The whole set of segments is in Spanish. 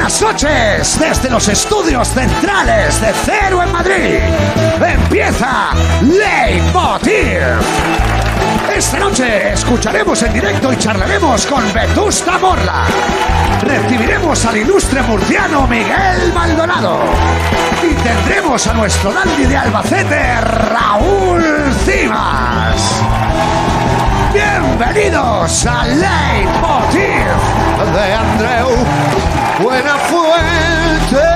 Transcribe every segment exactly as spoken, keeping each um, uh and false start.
Buenas noches desde los estudios centrales de Cero en Madrid. Empieza Leitmotiv. Esta noche escucharemos en directo y charlaremos con Vetusta Morla. Recibiremos al ilustre murciano Miguel Maldonado. Y tendremos a nuestro dandy de Albacete, Raúl Cimas. Bienvenidos a Leitmotiv de Andreu Buenafuente.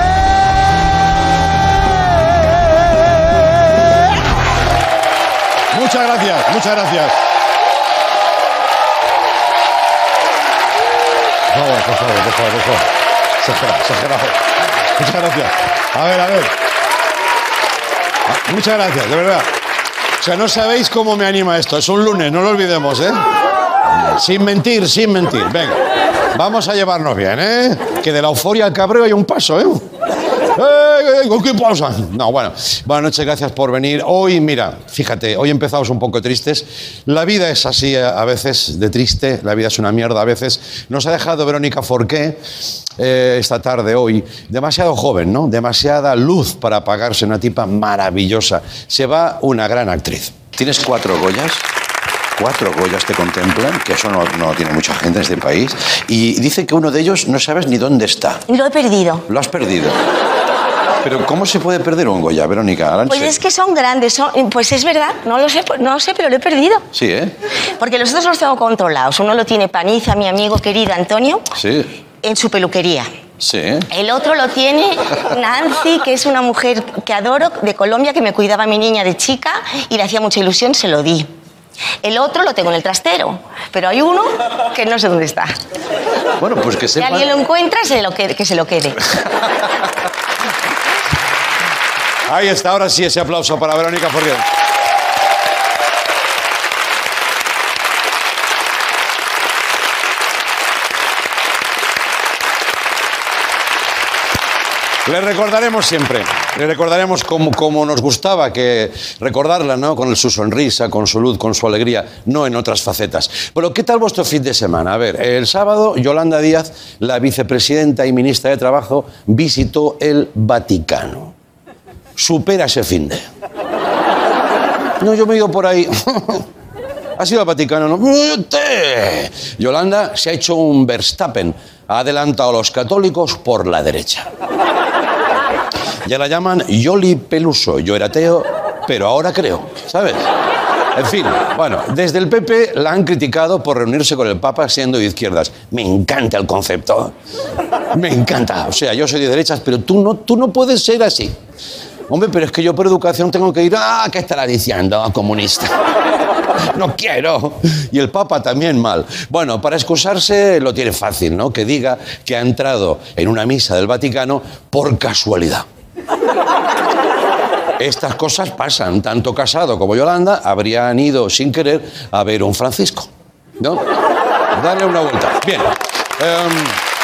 Muchas gracias, muchas gracias. Por favor, por favor, por favor, por favor. Exagerado, exagerado. Muchas gracias. A ver, a ver. Muchas gracias, de verdad. O sea, no sabéis cómo me anima esto. Es un lunes, no lo olvidemos, ¿eh? Sin mentir, sin mentir. Venga, vamos a llevarnos bien, ¿eh? Que de la euforia al cabreo hay un paso, ¿eh? ¡Eh, qué pasa! No, bueno, buenas noches, gracias por venir. Hoy, mira, fíjate, hoy empezamos un poco tristes. La vida es así a veces, de triste, la vida es una mierda a veces. Nos ha dejado Verónica Forqué eh, esta tarde, hoy, demasiado joven, ¿no? Demasiada luz para apagarse, una tipa maravillosa. Se va una gran actriz. ¿Tienes cuatro Goyas? Cuatro Goyas te contemplan, que eso no, no tiene mucha gente en este país. Y dice que uno de ellos no sabes ni dónde está. Lo he perdido. Lo has perdido. Pero ¿cómo se puede perder un Goya, Verónica? Aranche. Pues es que son grandes, son, pues es verdad, no lo sé, no lo sé, pero lo he perdido. Sí, ¿eh? Porque los otros los tengo controlados. Uno lo tiene Paniza, mi amigo querido Antonio, sí, en su peluquería. Sí. El otro lo tiene Nancy, que es una mujer que adoro, de Colombia, que me cuidaba a mi niña de chica y le hacía mucha ilusión, se lo di. El otro lo tengo en el trastero, pero hay uno que no sé dónde está. Bueno, pues que sepa... Si alguien lo encuentra, se lo quede, que se lo quede. Ahí está, ahora sí ese aplauso para Verónica Forqué. Le recordaremos siempre, le recordaremos como, como nos gustaba que recordarla, ¿no? Con su sonrisa, con su luz, con su alegría, no en otras facetas. Pero ¿qué tal vuestro fin de semana? A ver, el sábado Yolanda Díaz, la vicepresidenta y ministra de Trabajo, visitó el Vaticano. Supera ese finde. No, yo me he ido por ahí. ¿Has ido al Vaticano? No. Yolanda se ha hecho un Verstappen. Ha adelantado a los católicos por la derecha. Ya la llaman Yoli Peluso. Yo era ateo, pero ahora creo, ¿sabes? En fin, bueno, desde el P P la han criticado por reunirse con el Papa siendo de izquierdas. Me encanta el concepto. Me encanta. O sea, yo soy de derechas, pero tú no, tú no puedes ser así. Hombre, pero es que yo por educación tengo que ir... ¡Ah, qué estará diciendo, comunista! No quiero. Y el Papa también mal. Bueno, para excusarse lo tiene fácil, ¿no? Que diga que ha entrado en una misa del Vaticano por casualidad. Estas cosas pasan. Tanto Casado como Yolanda habrían ido sin querer a ver un Francisco, ¿no? Darle una vuelta. Bien. Um...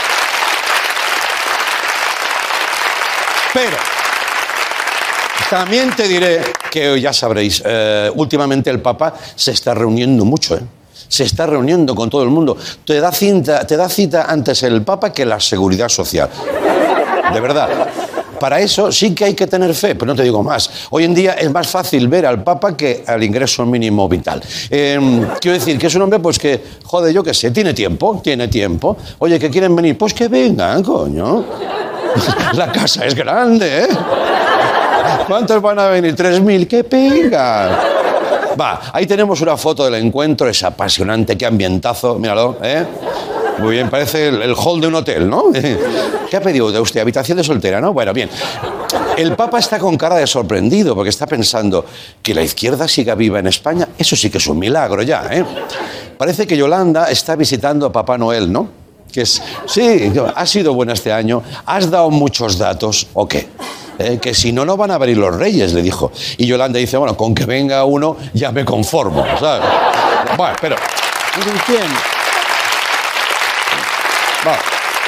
Pero... también te diré que, ya sabréis, eh, últimamente el Papa se está reuniendo mucho, ¿eh? Se está reuniendo con todo el mundo. Te da cita, te da cita antes el Papa que la Seguridad Social. De verdad. Para eso sí que hay que tener fe, pero no te digo más. Hoy en día es más fácil ver al Papa que al ingreso mínimo vital. Eh, quiero decir que es un hombre pues que, joder, yo qué sé, tiene tiempo, tiene tiempo. Oye, que quieren venir, pues que vengan, coño. La casa es grande, ¿eh? ¿Cuántos van a venir? ¿Tres mil? ¡Qué pega! Va, ahí tenemos una foto del encuentro, es apasionante, qué ambientazo, míralo, ¿eh? Muy bien, parece el, el hall de un hotel, ¿no? ¿Qué ha pedido de usted? Habitación de soltera, ¿no? Bueno, bien. El Papa está con cara de sorprendido porque está pensando que la izquierda siga viva en España. Eso sí que es un milagro ya, ¿eh? Parece que Yolanda está visitando a Papá Noel, ¿no? Que es, sí, ha sido buena este año, has dado muchos datos, ¿o qué? Eh, que si no, no van a venir los reyes, le dijo. Y Yolanda dice, bueno, con que venga uno ya me conformo, ¿sabes? Bueno, pero... ¿quién? Va.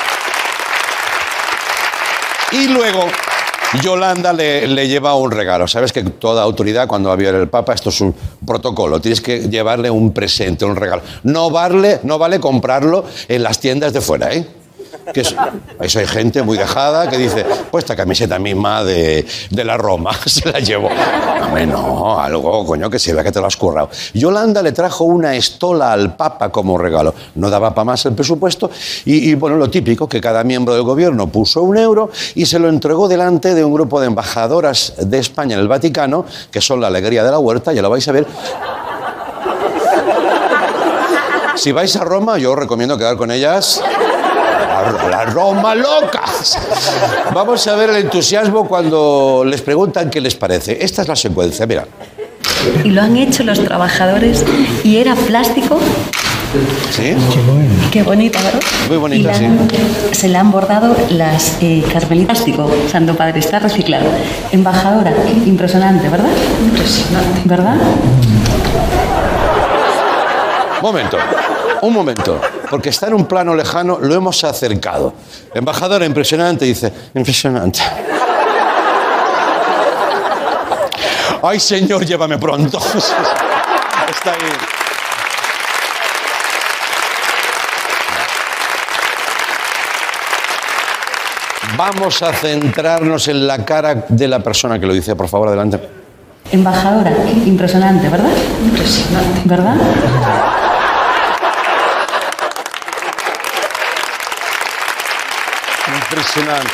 Y luego Yolanda le, le lleva un regalo. Sabes que toda autoridad, cuando va a ver el Papa, esto es un protocolo. Tienes que llevarle un presente, un regalo. No vale, no vale comprarlo en las tiendas de fuera, ¿eh? Que es, eso hay gente muy dejada que dice, pues esta camiseta misma de, de la Roma, se la llevo. Hombre, no, algo, coño, que se vea que te lo has currado. Yolanda le trajo una estola al Papa como regalo. No daba para más el presupuesto y, y, bueno, lo típico, que cada miembro del gobierno puso un euro y se lo entregó delante de un grupo de embajadoras de España en el Vaticano, que son la alegría de la huerta, ya lo vais a ver. Si vais a Roma, yo os recomiendo quedar con ellas. La, la Roma locas. Vamos a ver el entusiasmo cuando les preguntan qué les parece. Esta es la secuencia, mira. Y lo han hecho los trabajadores y era plástico. ¿Sí? Qué bonita, ¿verdad? Muy bonita, sí. Se le han bordado las eh, carmelitas. Plástico, Santo Padre, está reciclado. Embajadora, impresionante, ¿verdad? Impresionante. ¿Verdad? Momento, un momento, porque está en un plano lejano, lo hemos acercado. Embajadora, impresionante, dice, impresionante. Ay, señor, llévame pronto. Está ahí. Vamos a centrarnos en la cara de la persona que lo dice. Por favor, adelante. Embajadora, impresionante, ¿verdad? Impresionante. ¿Verdad? Impresionante.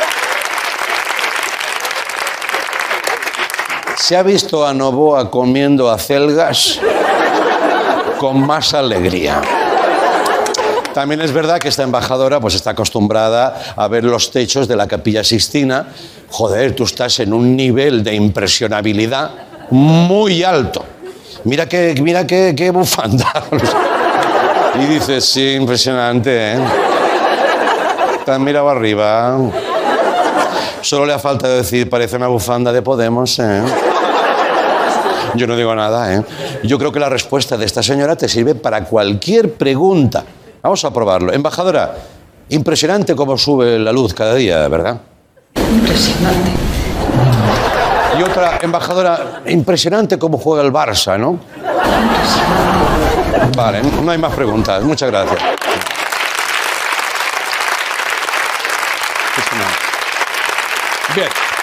¿Se ha visto a Novoa comiendo acelgas con más alegría? También es verdad que esta embajadora pues está acostumbrada a ver los techos de la Capilla Sixtina. Joder, tú estás en un nivel de impresionabilidad muy alto. Mira qué, mira qué, qué bufanda. Y dices, sí, impresionante, ¿eh? Te has mirado arriba. Solo le ha faltado decir, parece una bufanda de Podemos, ¿eh? Yo no digo nada, ¿eh? Yo creo que la respuesta de esta señora te sirve para cualquier pregunta. Vamos a probarlo. Embajadora, impresionante cómo sube la luz cada día, ¿verdad? Impresionante. Y otra, embajadora, impresionante cómo juega el Barça, ¿no? Impresionante. Vale, no hay más preguntas. Muchas gracias. Bien.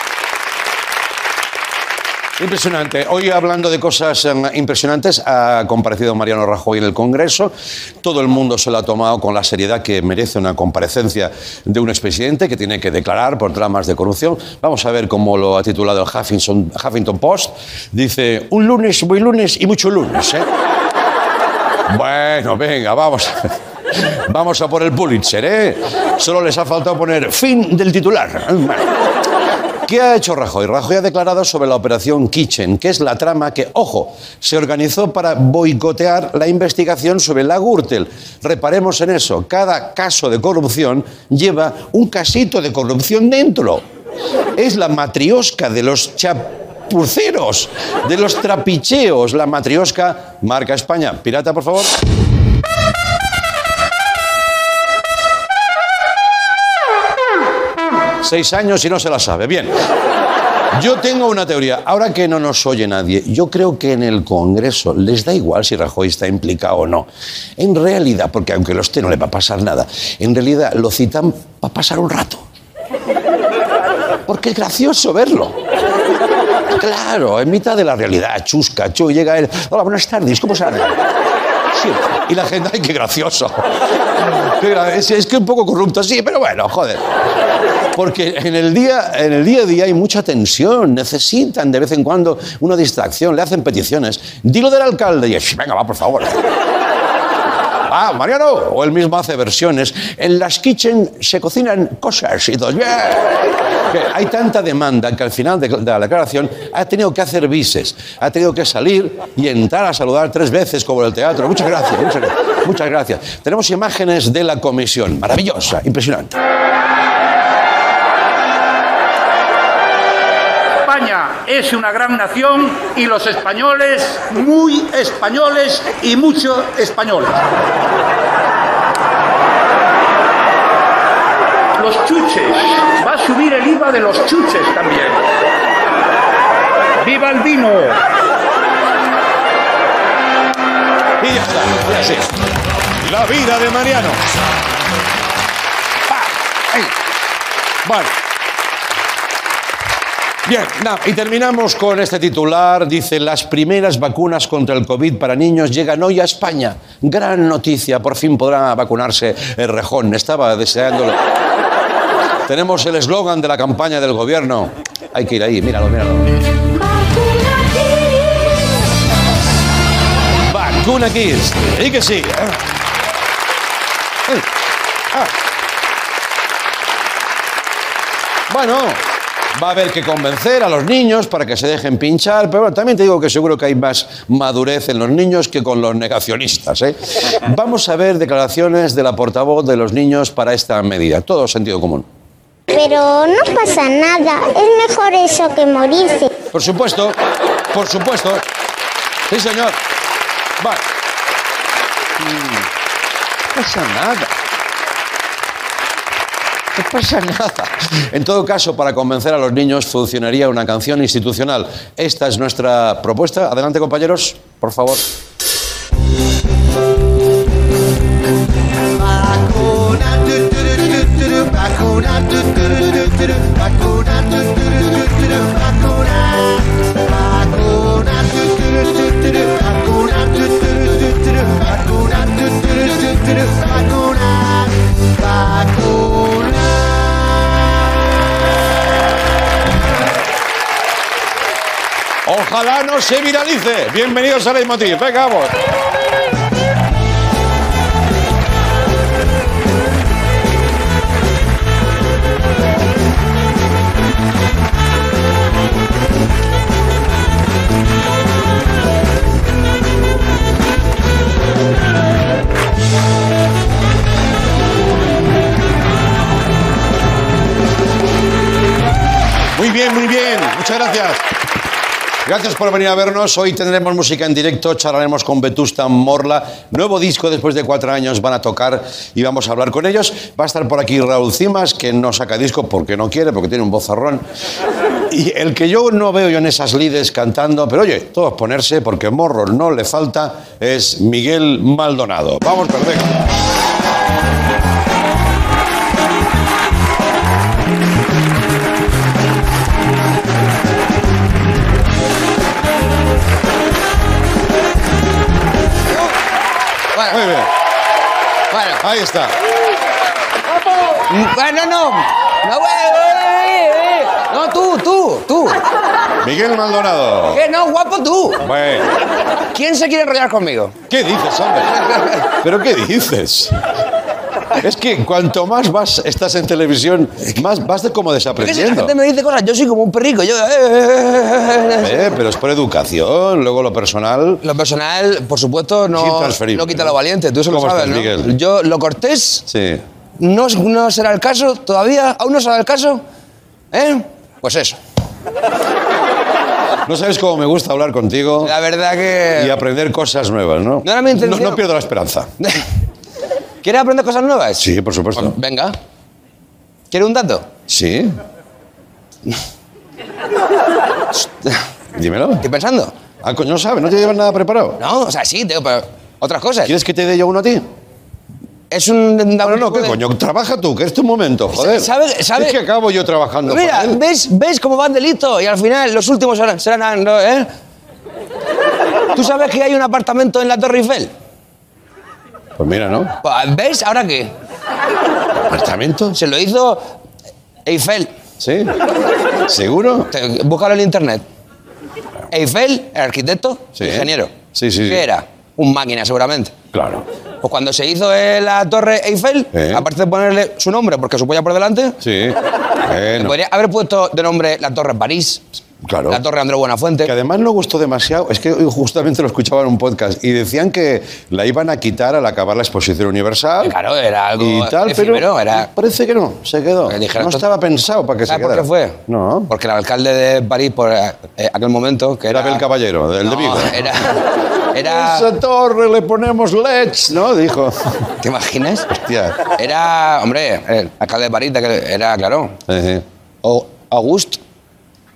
Impresionante. Hoy, hablando de cosas um, impresionantes, ha comparecido Mariano Rajoy en el Congreso. Todo el mundo se lo ha tomado con la seriedad que merece una comparecencia de un expresidente que tiene que declarar por tramas de corrupción. Vamos a ver cómo lo ha titulado el Huffington, Huffington Post. Dice, un lunes, muy lunes y mucho lunes, ¿eh? Bueno, venga, vamos. Vamos a por el Pulitzer, ¿eh? Solo les ha faltado poner fin del titular. ¿Qué ha hecho Rajoy? Rajoy ha declarado sobre la operación Kitchen, que es la trama que, ojo, se organizó para boicotear la investigación sobre la Gürtel. Reparemos en eso. Cada caso de corrupción lleva un casito de corrupción dentro. Es la matriosca de los chapuceros, de los trapicheos. La matriosca marca España. Pirata, por favor. Seis años y no se la sabe. Bien. Yo tengo una teoría. Ahora que no nos oye nadie, yo creo que en el Congreso les da igual si Rajoy está implicado o no. En realidad, porque aunque lo esté no le va a pasar nada, en realidad lo citan para pasar un rato. Porque es gracioso verlo. Claro, en mitad de la realidad, chusca, chu, llega él. Hola, buenas tardes, ¿cómo sale? Sí. Y la gente, ¡ay, qué gracioso! Es, es que un poco corrupto, sí, pero bueno, joder. Porque en el, día, en el día a día hay mucha tensión, necesitan de vez en cuando una distracción, le hacen peticiones. Dilo del alcalde y es, venga, va, por favor. Ah, Mariano, o él mismo hace versiones. En las kitchen se cocinan cosas y todo. Que hay tanta demanda que al final de la declaración ha tenido que hacer bises, ha tenido que salir y entrar a saludar tres veces como en el teatro. Muchas gracias, muchas gracias. Muchas gracias. Tenemos imágenes de la comisión. Maravillosa, impresionante. España es una gran nación y los españoles muy españoles y mucho españoles. Los chuches, va a subir el I V A de los chuches también. ¡Viva el vino! Y ya está, así. La vida de Mariano. ¡Pa! Ay. Bueno. Bien, no, y terminamos con este titular. Dice, las primeras vacunas contra el COVID para niños llegan hoy a España. Gran noticia, por fin podrá vacunarse el Rejón. Estaba deseándolo. Tenemos el eslogan de la campaña del gobierno. Hay que ir ahí, míralo, míralo. Vacuna Kids. Y que sí. Ay. Ah. Bueno, va a haber que convencer a los niños para que se dejen pinchar, pero bueno, también te digo que seguro que hay más madurez en los niños que con los negacionistas, ¿eh? Vamos a ver declaraciones de la portavoz de los niños para esta medida. Todo sentido común. Pero no pasa nada, es mejor eso que morirse. Por supuesto, por supuesto. Sí, señor. Va. No pasa nada. No pasa nada. En todo caso, para convencer a los niños funcionaría una canción institucional. Esta es nuestra propuesta. Adelante, compañeros, por favor. Vacuna, tu, tu, tu, tu, tu, vacuna, tu, tu, tu, tu, tu, vacuna, tu, tu, tu, tu, tu, vacuna, vacuna, tu, tu, tu, tu, tu, vacuna, tu, tu, tu, tu, tu, vacuna, tu, tu, tu, tu, tu, vacuna, vacuna. Ojalá no se viralice. Bienvenidos a Leitmotiv. Venga, vamos. Muy bien, muy bien. Muchas gracias. Gracias por venir a vernos. Hoy tendremos música en directo, charlaremos con Vetusta Morla. Nuevo disco, después de cuatro años van a tocar y vamos a hablar con ellos. Va a estar por aquí Raúl Cimas, que no saca disco porque no quiere, porque tiene un vozarrón. Y el que yo no veo yo en esas lides cantando, pero oye, todos ponerse, porque morro no le falta, es Miguel Maldonado. Vamos, perfecto. Bueno, Muy bien. bueno. Ahí está. Bueno, no. No, güey. No, tú, tú, tú. Miguel Maldonado. ¿Qué? No, guapo, tú. Bueno. ¿Quién se quiere enrollar conmigo? ¿Qué dices, hombre? ¿Pero qué dices? Es que cuanto más vas, estás en televisión, más vas de como Porque si la desaprendiendo. gente me dice cosas, yo soy como un perrico. Yo, Eh, pero es por educación, luego lo personal. Lo personal, por supuesto, Es no, intransferible, no quita ¿no? lo valiente. Tú eso lo ¿Cómo sabes, estás, ¿no? Miguel? Yo, lo cortés, Sí. no, no será el caso todavía. ¿Aún no será el caso? ¿Eh? Pues eso. No sabes cómo me gusta hablar contigo La verdad que... y aprender cosas nuevas, ¿no? No era mi intención. No, no pierdo la esperanza. ¿Quieres aprender cosas nuevas? Sí, por supuesto. Pues venga. ¿Quieres un dato? Sí. Dímelo. Estoy pensando. Ah, coño, no sabes, no te llevas nada preparado. No, o sea, sí, tengo, pero otras cosas. ¿Quieres que te dé yo uno a ti? Es un... No, no, ¿qué coño? Trabaja tú, que es tu momento, joder. ¿Sabe- sabe- Es que acabo yo trabajando Mira, para él. ¿ves, ¿ves cómo van de listo? Y al final los últimos serán... serán ¿no? ¿eh? ¿Tú sabes que hay un apartamento en la Torre Eiffel? Pues mira, ¿no? Pues, ¿ves? ¿Ahora qué? ¿Apartamento? Se lo hizo Eiffel. ¿Sí? ¿Seguro? Te- Búscalo en internet. Eiffel, el arquitecto, Sí. ingeniero. Sí, sí, sí. ¿Qué era? Un máquina, seguramente. Claro. Pues cuando se hizo eh, la Torre Eiffel, Eh. aparte de ponerle su nombre, porque su polla por delante, Sí. Bueno. podría haber puesto de nombre la Torre París, Claro. la Torre Andrés Buenafuente. Que además no gustó demasiado. Es que hoy justamente lo escuchaba en un podcast y decían que la iban a quitar al acabar la exposición universal. Claro, era algo y tal, pero efímero, era... parece que no, se quedó. Que dijeron, no esto- estaba pensado para que se ¿Sabes por quedara. qué fue? No. Porque el alcalde de París, por eh, aquel momento, que Era era... Abel Caballero, del de No, Vigo. era... era... Esa torre le ponemos L E Ds, ¿no? Dijo. ¿Te imaginas? Hostia. Era, hombre, el alcalde de París, de aquel- era, claro, Eh, o Auguste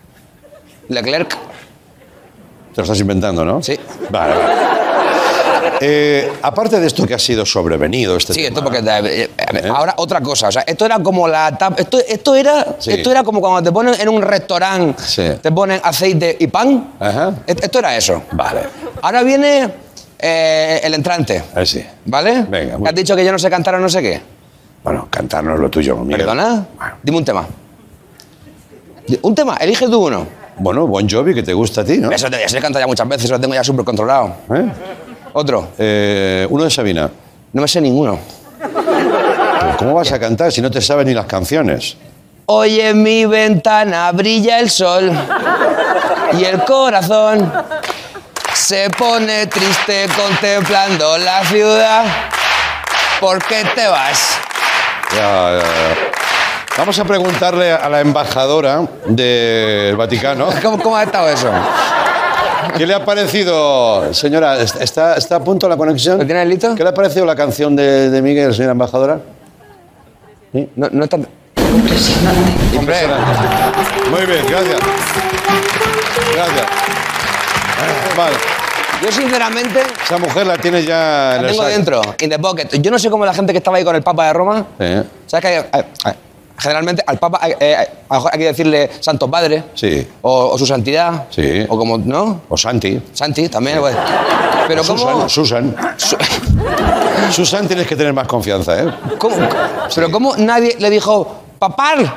Leclerc. Te lo estás inventando, ¿no? Sí. Vale, vale. Eh, aparte de esto que ha sido sobrevenido, este Sí, tema, esto porque... eh, eh, ahora otra cosa, o sea, esto era como la tapa... Esto, esto, era, Sí. esto era como cuando te ponen en un restaurante, Sí. te ponen aceite y pan. Ajá. Et- Esto era eso. Vale. Ahora viene eh, el entrante, Ahí sí. ¿vale? Venga, muy ¿Has dicho que yo no sé cantar o no sé qué? Bueno, cantar no es lo tuyo, Miguel. ¿Perdona? Bueno. Dime un tema. Di- Un tema, elige tú uno. Bueno, Bon Jovi, que te gusta a ti, ¿no? Eso te eso he cantado ya muchas veces, eso lo tengo ya súper controlado. ¿Eh? Otro. Eh, uno de Sabina. No me sé ninguno. Pero ¿cómo vas a cantar si no te sabes ni las canciones? Hoy en mi ventana brilla el sol y el corazón se pone triste contemplando la ciudad. ¿Por qué te vas? Ya, ya, ya. Vamos a preguntarle a la embajadora del Vaticano. ¿Cómo, cómo ha estado eso? ¿Qué le ha parecido, señora? ¿Está, está a punto la conexión? ¿Lo tienes listo? ¿Qué le ha parecido la canción de, de Miguel, señora embajadora? No, no está... Impresionante. Hombre, Muy bien, gracias. Gracias. Vale. yo sinceramente Esa mujer la tiene ya en la el tengo saco. dentro, in the pocket. Yo no sé cómo la gente que estaba ahí con el Papa de Roma... Sí. ¿Sabes que hay- hay- hay- generalmente al Papa hay, eh, a lo mejor hay que decirle Santo Padre? Sí. O, o su santidad. Sí. O como, ¿no? O Santi. Santi también. Pues. Pero ¿cómo, Susan, Susan. Susan tienes que tener más confianza, ¿eh? cómo- pero cómo nadie le dijo papal?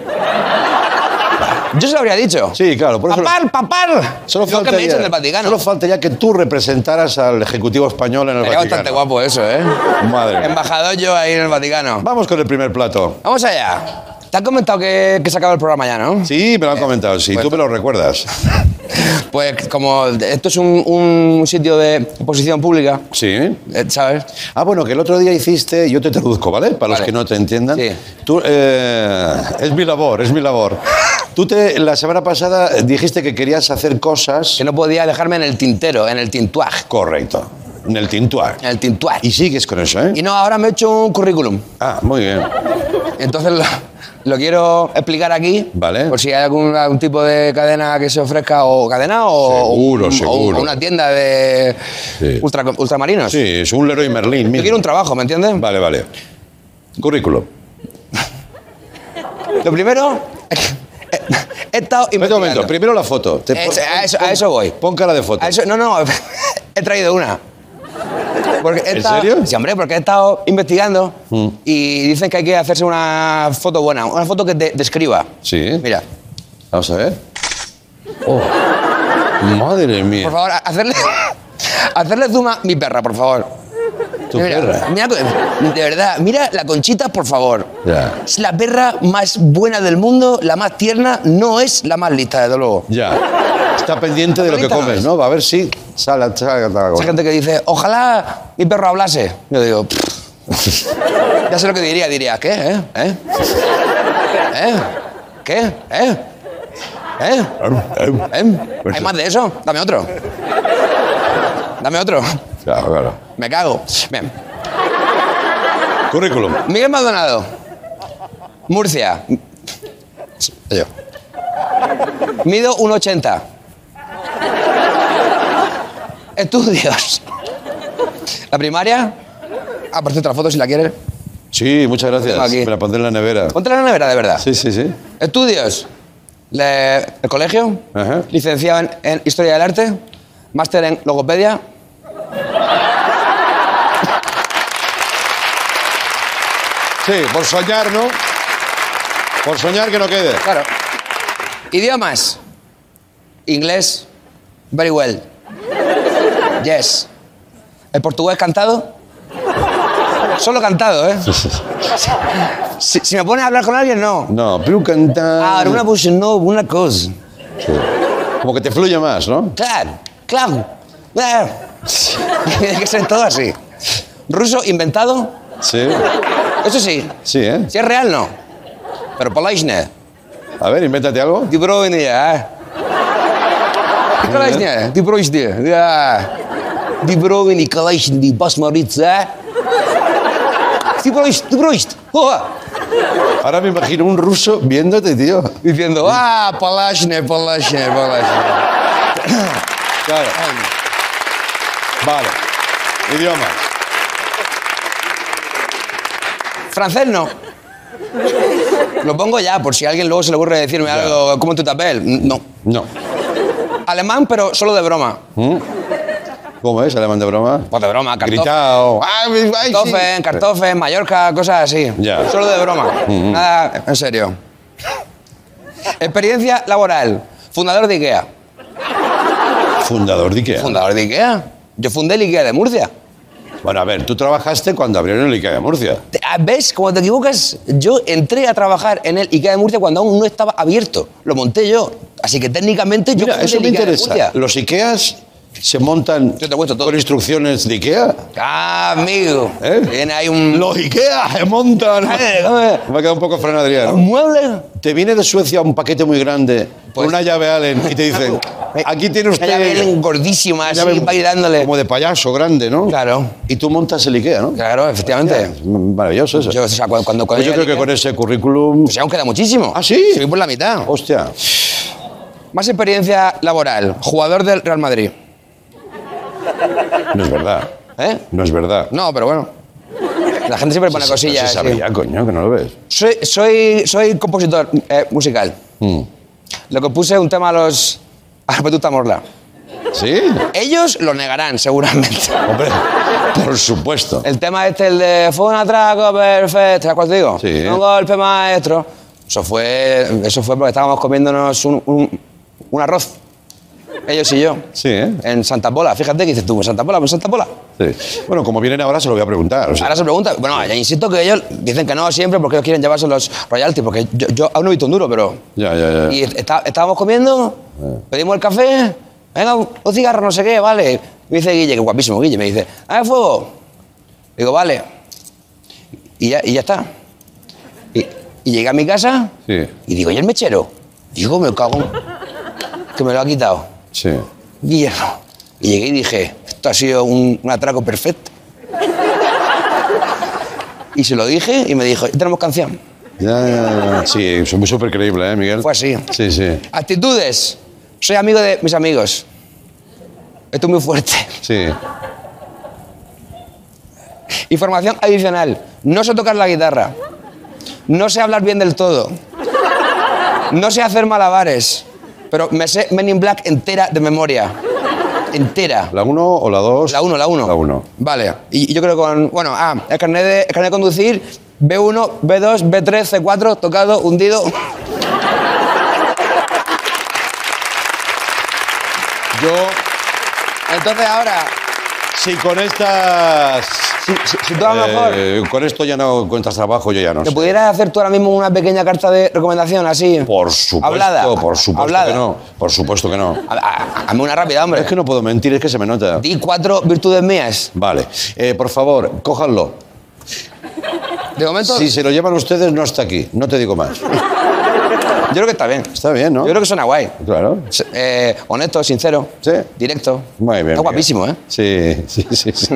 Yo se lo habría dicho. Sí, claro, por eso- Papal, papal. Solo Yo que falta, me echan ya, del Vaticano. solo falta ya que tú representaras al Ejecutivo Español en el Sería Vaticano. bastante guapo eso, ¿eh? Madre mía. Embajador yo ahí en el Vaticano. Vamos con el primer plato. Vamos allá. Te han comentado que, que se acaba el programa ya, ¿no? Sí, me lo han comentado, sí, pues- tú me lo recuerdas. Pues como esto es un, un sitio de exposición pública, Sí. eh, ¿sabes? Ah, bueno, que el otro día hiciste, yo te traduzco, ¿vale? Para los Vale. que no te entiendan. Sí. Tú, eh, es mi labor, es mi labor. Tú te, la semana pasada dijiste que querías hacer cosas... Que no podía dejarme en el tintero, en el tintuaj. Correcto, en el tintuar. En el tintuaj. Y sigues con eso, ¿eh? Y no, ahora me he hecho un currículum. Ah, muy bien. Entonces lo, lo quiero explicar aquí. Vale. Por si hay algún, algún tipo de cadena que se ofrezca, o cadena, o, Seguro, o- seguro. o una tienda de Sí. ultra- ultramarinos. Sí, es un Leroy Merlin Yo mismo. quiero un trabajo, ¿me entiendes? Vale, vale. Currículum. Lo primero, he, he estado Espera un investigando. momento, primero la foto. Te Es- pon- a, eso, a eso voy. Pon cara de foto. A eso- no, no, he traído una. Porque he ¿En estado- serio? Mm. Sí, hombre, porque he estado investigando y dicen que hay que hacerse una foto buena, una foto que te describa. Sí. Mira, Vamos a ver. Oh. Madre mía. por favor, hacerle, hacerle zoom a mi perra, por favor. Tu mira, perra. mira, de verdad, mira la Conchita, por favor. Ya. Es la perra más buena del mundo, la más tierna, no es la más lista, desde luego. Ya. Está pendiente de lo que Bonita no comes, es. ¿no? Va a ver si sale, sale, sale. Esa gente que dice, ojalá mi perro hablase. Yo digo, "Pff". Ya sé lo que diría, diría, ¿qué? ¿Eh? ¿Eh? ¿Eh? ¿Qué? ¿Eh? ¿Eh? ¿Eh? ¿Hay más de eso? Dame otro. Dame otro. Claro, claro. Me cago. Bien. Currículum. Miguel Maldonado. Murcia. Yo. Mido uno ochenta. Estudios. La primaria. Ah, por cierto, la foto si la quieres. Sí, muchas gracias. Tengo aquí. Me la pondré en la nevera. Ponte en la nevera, de verdad. Sí, sí, sí. Estudios. Le- el colegio. Ajá. Licenciado en, en Historia del Arte. Máster en Logopedia. Sí, por soñar, ¿no? Por soñar que no quede. Claro. Idiomas. Inglés. Very well. Yes. ¿El portugués cantado? Solo cantado, ¿eh? Si, si me pones a hablar con alguien, no. No, pero cantar... Ah, una voz, no, una cosa. Como que te fluye más, ¿no? Claro, claro. Ah. Tiene que ser todo así. Ruso inventado. Sí. Eso sí. Sí, ¿eh? Si es real, no. Pero Polajne. A ver, invéntate algo. Di brojne, eh. Di Polajne, di brojne. Ja. Di brojne, kalajne, di basmaritza. Di brojne, di brojne. Oh. Ahora me imagino un ruso viéndote, tío. Diciendo, ah, Polajne, Polajne, Polajne. Claro. Vale. Idiomas. Francés no. Lo pongo ya, por si a alguien luego se le ocurre decirme Ya. algo como en tu papel. No. No. Alemán, pero solo de broma. ¿Mm? ¿Cómo es? ¿Alemán de broma? Pues de broma, cartofen. Gritao. Ay, ay, sí. Cartofen, cartofen, Mallorca, cosas así. Ya. Solo de broma. Mm. Nada, en serio. Experiencia laboral. Fundador de IKEA. Fundador de Ikea. Fundador de IKEA. Yo fundé el IKEA de Murcia. Bueno, a ver, tú trabajaste cuando abrieron el Ikea de Murcia. Te- ah, ¿Ves? Como te equivocas, yo entré a trabajar en el IKEA de Murcia cuando aún no estaba abierto. Lo monté yo. Así que técnicamente yo Mira, fundé eso el me IKEA de interesa. Murcia. ¿Los Ikeas se montan Yo te cuento todo. con instrucciones de Ikea? Ah, amigo. ¿Eh? Viene ahí un... Los Ikea se montan. Eh, ¿cómo es? Me ha quedado un poco Fran Adrià, ¿Un ¿no? mueble? Te viene de Suecia un paquete muy grande Pues- con una llave Allen y te dicen, aquí tiene usted... Una llave gordísima, así, llave va a ir dándole. Como de payaso grande, ¿no? Claro. Y tú montas el Ikea, ¿no? Claro, efectivamente. Es maravilloso eso. Yo, o sea, cuando, cuando, cuando Pues yo llegué creo que al con IKEA, ese currículum... pues aún queda muchísimo. ¿Ah, sí? Voy por la mitad. Hostia. Más experiencia laboral. Jugador del Real Madrid. No es verdad. ¿Eh? No es verdad. No, pero bueno. La gente siempre pone Se- cosillas. Se sí. sabía, coño, que no lo ves. Soy, soy, soy compositor eh, musical. Mm. Le compuse un tema a los... a Vetusta Morla. ¿Sí? Ellos lo negarán, seguramente. Hombre, por supuesto. El tema este, el de fue un atraco perfecto, ¿sabes cuál te digo? Sí. Un golpe maestro. Eso fue, eso fue porque estábamos comiéndonos un, un, un arroz. Ellos y yo. Sí, ¿eh? En Santa Pola. Fíjate que dices tú, ¿en Santa Pola? ¿En Santa Pola? Sí. Bueno, como vienen ahora se lo voy a preguntar. o sea. Ahora se pregunta. Bueno, ya insisto que ellos dicen que no siempre porque ellos quieren llevarse los royalties, porque yo, yo aún no he visto un duro, pero... Ya, ya, ya. Y está- estábamos comiendo, pedimos el café, venga, un, un cigarro, no sé qué, vale. Me dice Guille, que guapísimo Guille, me dice, ¿hay fuego? Digo, vale. Y ya, y ya está. Y, y llegué a mi casa Sí. y digo, ¿y el mechero? Digo, me cago en- que me lo ha quitado. Sí. Guillermo. Y llegué y dije, esto ha sido un, un atraco perfecto. Y se lo dije y me dijo, "Ya tenemos canción". Ya, ya, ya. Sí, es muy súper creíble, ¿eh, Miguel? Fue así. Sí, sí. Actitudes. Soy amigo de mis amigos. Esto es muy fuerte. Sí. Información adicional. No sé tocar la guitarra. No sé hablar bien del todo. No sé hacer malabares. Pero me sé Men in Black entera de memoria. Entera. ¿La uno o la dos? La uno, la uno. La uno. Vale. Y y yo creo con... Bueno, ah, el carnet de, el carnet de conducir, B uno, B dos, B tres, C cuatro, tocado, hundido. Yo, Entonces ahora, si con estas... si, si, si tú a lo mejor eh, con esto ya no encuentras trabajo, yo ya no te sé. pudieras hacer tú ahora mismo una pequeña carta de recomendación así. Por supuesto, Hablada. por supuesto Hablada. que no. Por supuesto que no. A- a- Hazme una rápida, hombre. Es que no puedo mentir, es que se me nota. Di cuatro virtudes mías. Vale. Eh, por favor, cójanlo. De momento, Si se lo llevan ustedes, no está aquí. No te digo más. yo creo que está bien. Está bien, ¿no? Yo creo que suena guay. Claro. Se- eh, honesto, sincero. Sí. Directo. Muy bien. Está Miguel. guapísimo, ¿eh? Sí, sí, sí. sí.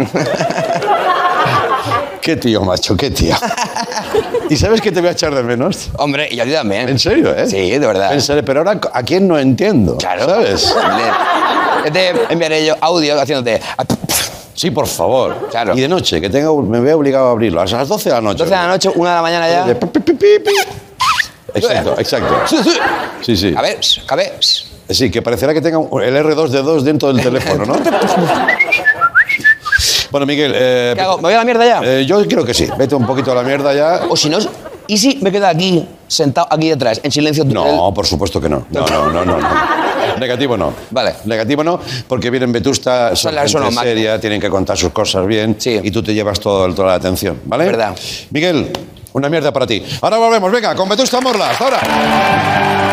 Qué tío, macho, qué tío. ¿Y sabes qué te voy a echar de menos? Hombre, y yo a ti también. En serio, ¿eh? Sí, de verdad. En serio, pero ahora, ¿a quién no entiendo? Claro. ¿Sabes? Yo te enviaré yo audio haciéndote... Sí, por favor. Claro. Y de noche, que tenga, me veo obligado a abrirlo. A las doce de la noche. doce de la noche, una de la mañana ya. De pi, pi, pi, pi, pi. Exacto, exacto. Sí, sí. Sí, sí. A ver, a ver. Sí, que parecerá que tenga un- el erre dos de dos dentro del teléfono, ¿no? Bueno, Miguel... eh, ¿Qué hago? ¿Me voy a la mierda ya? eh, yo creo que sí. Vete un poquito a la mierda ya. O si no, ¿y si me quedo aquí, sentado aquí detrás, en silencio? No, por supuesto que no. No, no, no, no. no. Negativo no. Vale. Negativo no, porque vienen Vetusta, son Son las- son gente los máquinas. seria, tienen que contar sus cosas bien Sí. y tú te llevas todo, toda la atención, ¿vale? Verdad. Miguel, una mierda para ti. Ahora volvemos, venga, con Vetusta Morla. Hasta ahora.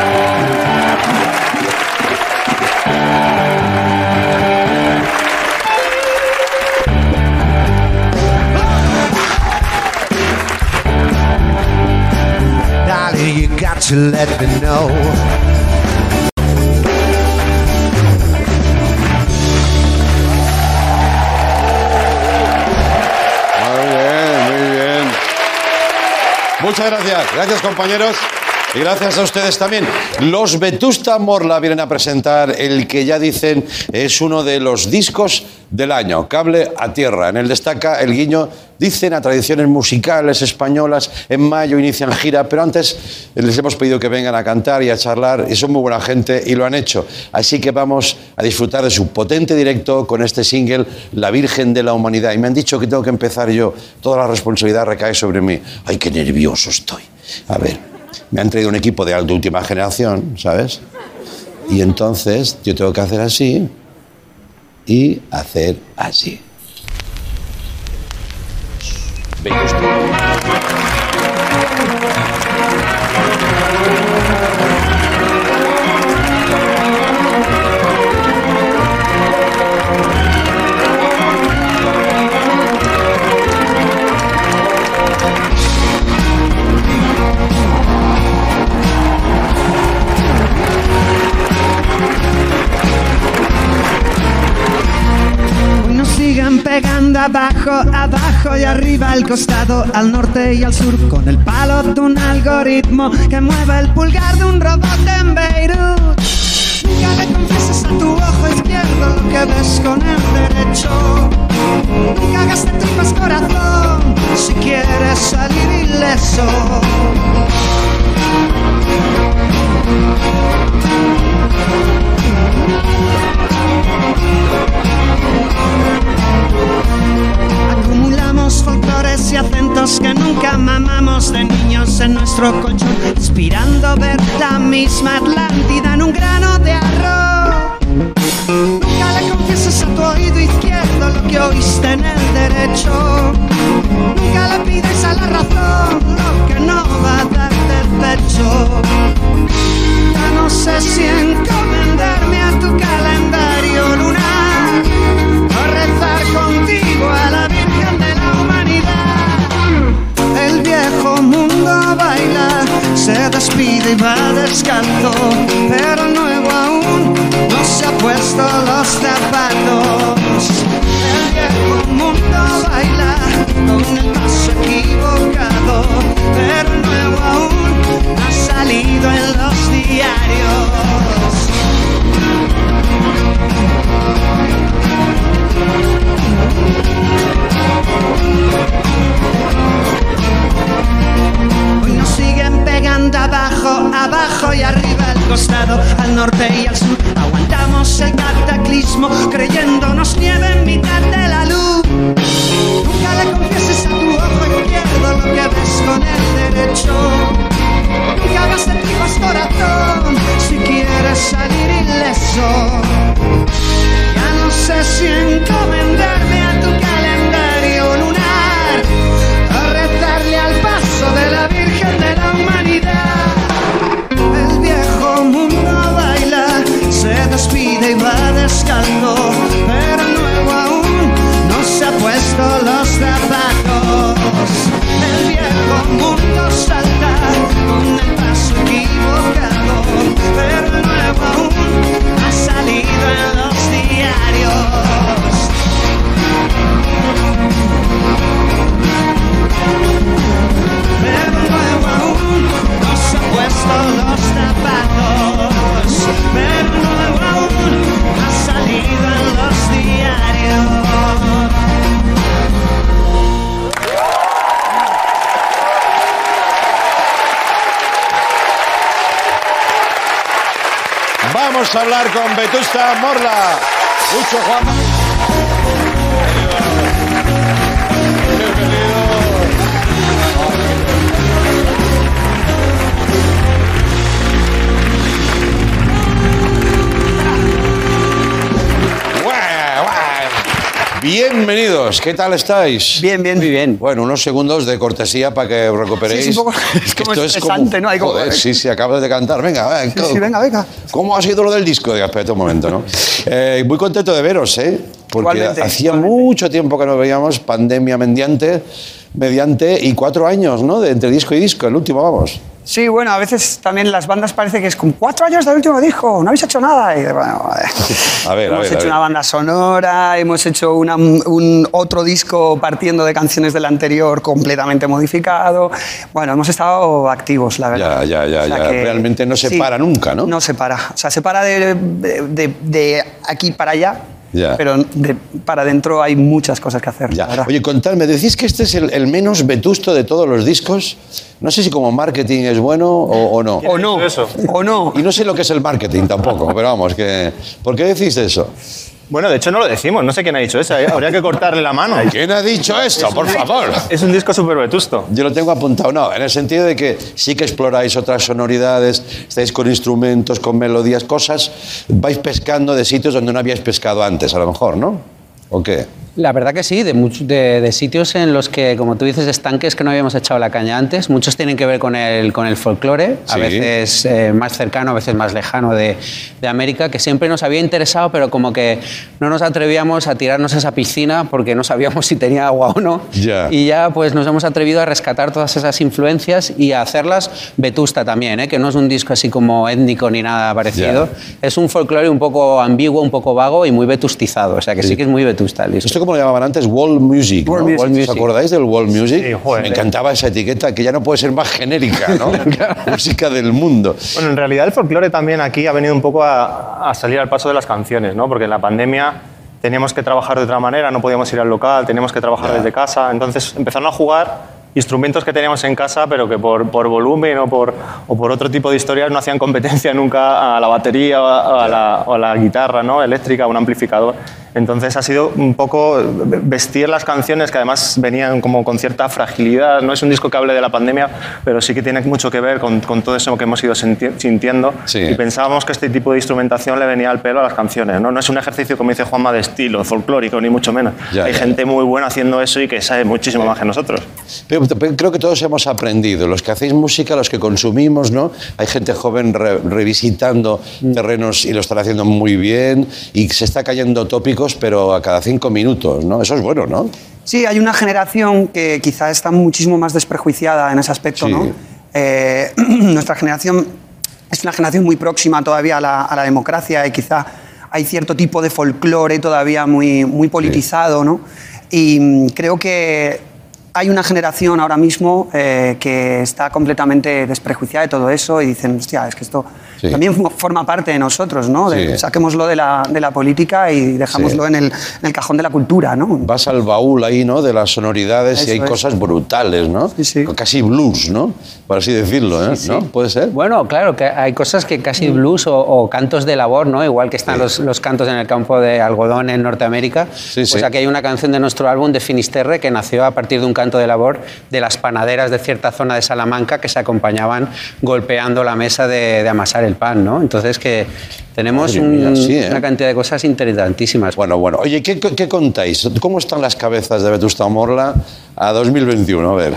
Darling, you got to let me know. Muy bien, muy bien. Muchas gracias. Gracias, compañeros. Y gracias a ustedes también. Los Vetusta Morla vienen a presentar el que ya dicen es uno de los discos del año, Cable a Tierra. En él destaca el guiño, dicen, a tradiciones musicales españolas. En mayo inician gira, pero antes les hemos pedido que vengan a cantar y a charlar, y son muy buena gente y lo han hecho. Así que vamos a disfrutar de su potente directo con este single, La Virgen de la Humanidad. Y me han dicho que tengo que empezar yo, toda la responsabilidad recae sobre mí. Ay, qué nervioso estoy. A ver. Me han traído un equipo de alta última generación, ¿sabes? Y entonces yo tengo que hacer así y hacer así. Vetusta. Sigan pegando abajo, abajo y arriba, al costado, al norte y al sur, con el palo de un algoritmo que mueve el pulgar de un robot en Beirut. Nunca le confieses a tu ojo izquierdo lo que ves con el derecho. Nunca hagas de tripas corazón si quieres salir ileso. Acumulamos folclores y acentos que nunca mamamos de niños en nuestro colchón, inspirando ver la misma Atlántida en un grano de arroz. Nunca le confieses a tu oído izquierdo lo que oíste en el derecho. Nunca le pides a la razón lo que no va a darte el pecho. Ya no sé si encomendarme a tu calendario lunar o rezar contigo a la Virgen de la Humanidad. El viejo mundo baila, se despide y va descalzo, pero el nuevo aún no se ha puesto los zapatos. El viejo mundo baila con el paso equivocado, pero el nuevo aún no ha salido en los diarios. Hoy nos siguen pegando abajo, abajo y arriba, al costado, al norte y al sur. Aguantamos el cataclismo creyéndonos nieve en mitad de la luz. Nunca le confieses a tu ojo izquierdo lo que ves con el derecho. Nunca hagas de tripas corazón si quieres salir ileso. Ya no sé si encomendarme a tu calendario lunar o rezarle al paso de la Virgen de la Humanidad. El viejo mundo baila, se despide y va descalzo, pero el nuevo aún no se ha puesto los zapatos. El viejo mundo salta con el paso equivocado, pero el nuevo aún ha salido en los diarios. Pero el nuevo aún no se ha puesto los zapatos, pero el nuevo aún ha salido en los diarios. Vamos a hablar con Vetusta Morla. Mucho Juanma. Bienvenidos, ¿qué tal estáis? Bien, bien. Muy bien. Bueno, unos segundos de cortesía para que os recuperéis. Sí, es un poco es como Esto es estresante, como, ¿no? Hay como- joder, sí, sí, acabas de cantar. Venga, venga. Sí, sí, venga, venga. ¿Cómo ha sido lo del disco? Diga, espérate un momento, ¿no? Eh, muy contento de veros, ¿eh? porque igualmente, hacía igualmente. mucho tiempo que no veíamos, pandemia mediante, mediante y cuatro años, ¿no? De entre disco y disco, el último, vamos. Sí, bueno, a veces también las bandas parece que es con cuatro años del último disco, no habéis hecho nada. Y, bueno, a ver, hemos a ver, hecho a ver. una banda sonora, hemos hecho una, un otro disco partiendo de canciones del anterior completamente modificado. Bueno, hemos estado activos, la verdad. Ya, ya, ya, O sea ya. que- Realmente no se sí, para nunca, ¿no? No se para. O sea, se para de, de, de- de aquí para allá, Ya. pero de- para adentro hay muchas cosas que hacer. Ya. la verdad. Oye, contadme, decís que este es el, el menos vetusto de todos los discos. No sé si como marketing es bueno o, o no. O no, o no. Y no sé lo que es el marketing tampoco, pero vamos, que... ¿por qué decís eso? Bueno, de hecho no lo decimos, no sé quién ha dicho eso, ¿eh? Habría que cortarle la mano. ¿Quién ha dicho esto, por favor? Es un disco súper vetusto. Yo lo tengo apuntado, no, en el sentido de que sí que exploráis otras sonoridades, estáis con instrumentos, con melodías, cosas, vais pescando de sitios donde no habíais pescado antes, a lo mejor, ¿no? ¿O qué? La verdad que sí, de, much- de, de sitios en los que, como tú dices, estanques que no habíamos echado la caña antes. Muchos tienen que ver con el, con el folclore, a Sí. veces eh, más cercano, a veces más lejano de, de América, que siempre nos había interesado, pero como que no nos atrevíamos a tirarnos a esa piscina porque no sabíamos si tenía agua o no. Ya. Y ya pues nos hemos atrevido a rescatar todas esas influencias y a hacerlas vetusta también, ¿eh? Que no es un disco así como étnico ni nada parecido. Es un folclore un poco ambiguo, un poco vago y muy vetustizado, o sea que sí, que es muy vetusta el disco. ¿Esto cómo lo llamaban antes? World Music, ¿no? World Music. World ¿Os Music. acordáis del World Music? Sí, joder. Me encantaba esa etiqueta, que ya no puede ser más genérica, ¿no? Música del mundo. Bueno, en realidad el folclore también aquí ha venido un poco a, a salir al paso de las canciones, ¿no? Porque en la pandemia teníamos que trabajar de otra manera, no podíamos ir al local, teníamos que trabajar desde casa, entonces empezaron a jugar instrumentos que teníamos en casa, pero que por, por volumen o por, o por otro tipo de historias no hacían competencia nunca a la batería o a, a la, o a la guitarra, ¿no? Eléctrica, un amplificador. Entonces ha sido un poco vestir las canciones que además venían como con cierta fragilidad. No es un disco que hable de la pandemia, pero sí que tiene mucho que ver con, con todo eso que hemos ido senti- sintiendo. Sí. Y pensábamos que este tipo de instrumentación le venía al pelo a las canciones, ¿no? No es un ejercicio, como dice Juanma, de estilo folclórico, ni mucho menos. Ya, Hay ya. gente muy buena haciendo eso y que sabe muchísimo más que nosotros. Pero, pero creo que todos hemos aprendido, los que hacéis música, los que consumimos, ¿no? Hay gente joven re- revisitando terrenos y lo están haciendo muy bien y se está cayendo tópicos, pero a cada cinco minutos, ¿no? Eso es bueno, ¿no? Sí, hay una generación que quizá está muchísimo más desprejuiciada en ese aspecto, Sí. ¿no? Eh, nuestra generación es una generación muy próxima todavía a la, a la democracia y quizá hay cierto tipo de folclore todavía muy, muy politizado, ¿no? Y mm, creo que hay una generación ahora mismo eh, que está completamente desprejuiciada de todo eso y dicen, hostia, es que esto Sí. también fo- forma parte de nosotros, ¿no? De- Sí. Saquémoslo de la, de la política y dejámoslo Sí. en, el, en el cajón de la cultura, ¿no? Vas al baúl ahí, ¿no? De las sonoridades y Eso hay es. cosas brutales, ¿no? Sí, sí. Casi blues, ¿no? Por así decirlo, ¿eh? Sí, sí. ¿No? ¿Puede ser? Bueno, claro, que hay cosas que casi blues o, o cantos de labor, ¿no? Igual que están Sí. los, los cantos en el campo de algodón en Norteamérica. Sí, pues sí. aquí hay una canción de nuestro álbum de Finisterre que nació a partir de un canto de labor de las panaderas de cierta zona de Salamanca que se acompañaban golpeando la mesa de, de amasar el pan, ¿no? Entonces que tenemos Madre mía, un- sí, ¿eh? una cantidad de cosas interesantísimas. Bueno, bueno. Oye, ¿qué, qué contáis? ¿Cómo están las cabezas de Vetusta Morla a dos mil veintiuno? A ver.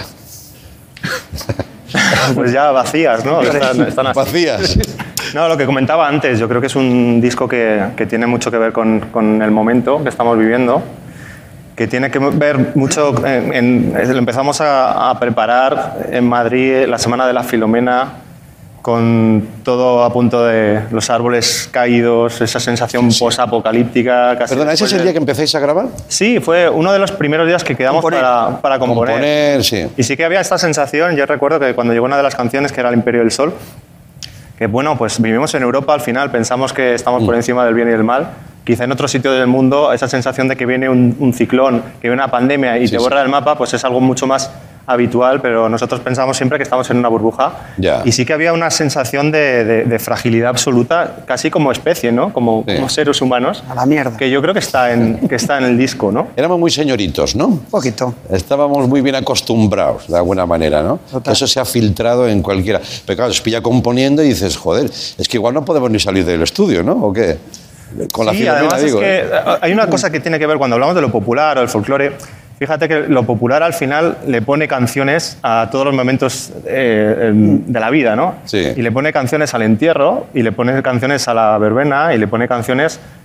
Pues ya vacías, ¿no? Están, están así. Vacías. No, lo que comentaba antes, yo creo que es un disco que, que tiene mucho que ver con, con el momento que estamos viviendo, que tiene que ver mucho, en, en- lo empezamos a, a preparar en Madrid la Semana de la Filomena, con todo a punto de los árboles caídos, esa sensación posapocalíptica. casi Perdona, ¿ese después es el de- día que empezáis a grabar? Sí, fue uno de los primeros días que quedamos Componer. para, para componer. Componer, sí. Y sí que había esta sensación, yo recuerdo que cuando llegó una de las canciones, que era El Imperio del Sol, que bueno, pues vivimos en Europa, al final pensamos que estamos por encima del bien y del mal. Quizá en otro sitio del mundo esa sensación de que viene un, un ciclón, que viene una pandemia y Sí, te borra sí. el mapa, pues es algo mucho más habitual, pero nosotros pensamos siempre que estamos en una burbuja. Ya. Y sí que había una sensación de, de- de fragilidad absoluta, casi como especie, ¿no? Como, Sí. como seres humanos, A la mierda. que yo creo que está en, que está en el disco, ¿no? Éramos muy señoritos, ¿no? Un poquito. Estábamos muy bien acostumbrados, de alguna manera, ¿no? Total. Eso se ha filtrado en cualquiera. Pero claro, os pilla componiendo y dices, joder, es que igual no podemos ni salir del estudio, ¿no? ¿O qué? Con la Sí, Filomena, además digo. es que ¿eh? hay una cosa que tiene que ver cuando hablamos de lo popular o el folclore. Fíjate que lo popular al final le pone canciones a todos los momentos eh, em, de la vida, ¿no? Sí. Y le pone canciones al entierro, y le pone canciones a la verbena, y le pone canciones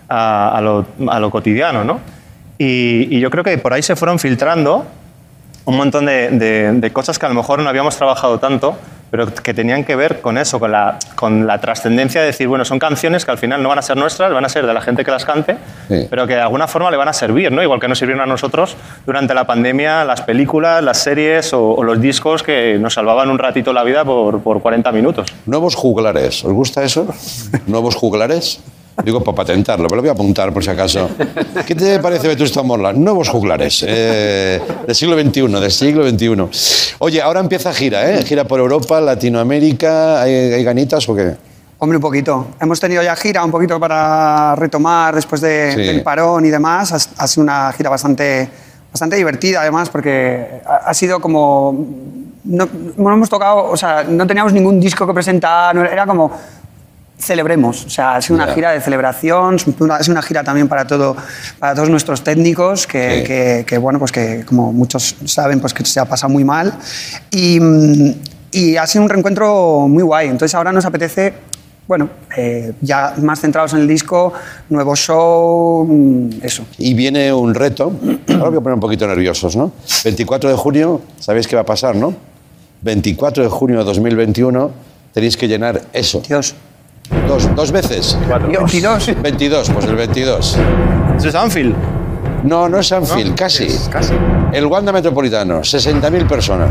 a, a, lo, a lo cotidiano, ¿no? Y, y yo creo que por ahí se fueron filtrando un montón de, de, de cosas que a lo mejor no habíamos trabajado tanto, pero que tenían que ver con eso, con la, con la trascendencia de decir, bueno, son canciones que al final no van a ser nuestras, van a ser de la gente que las cante, sí. pero que de alguna forma le van a servir, ¿no? Igual que nos sirvieron a nosotros durante la pandemia las películas, las series o, o los discos que nos salvaban un ratito la vida por, por cuarenta minutos. Nuevos juglares, ¿os gusta eso? ¿Nuevos juglares? Digo, para patentarlo, pero lo voy a apuntar por si acaso. ¿Qué te parece Vetusta Morla? Nuevos juglares, eh, del siglo veintiuno, del siglo veintiuno. Oye, ahora empieza gira, ¿eh? Gira por Europa, Latinoamérica. ¿Hay, hay ganitas o qué? Hombre, un poquito. Hemos tenido ya gira un poquito para retomar después de, sí. del parón y demás. Ha, ha sido una gira bastante, bastante divertida, además, porque ha, ha sido como... No, no hemos tocado, o sea, no teníamos ningún disco que presentar, no, era como... Celebremos, o sea, ha sido una yeah. gira de celebración, es una gira también para, todo, para todos nuestros técnicos, que, sí. que, que, bueno, pues que como muchos saben, pues que se ha pasado muy mal. Y, y ha sido un reencuentro muy guay, entonces ahora nos apetece, bueno, eh, ya más centrados en el disco, nuevo show, eso. Y viene un reto, ahora voy a poner un poquito nerviosos, ¿no? veinticuatro de junio, sabéis qué va a pasar, ¿no? veinticuatro de junio de dos mil veintiuno, tenéis que llenar eso. Dios. Dos, dos veces. veintidós. veintidós, pues el veintidós. ¿Eso es Anfield? No, no es Anfield, ¿no? Casi. Es, casi. El Wanda Metropolitano, sesenta mil personas.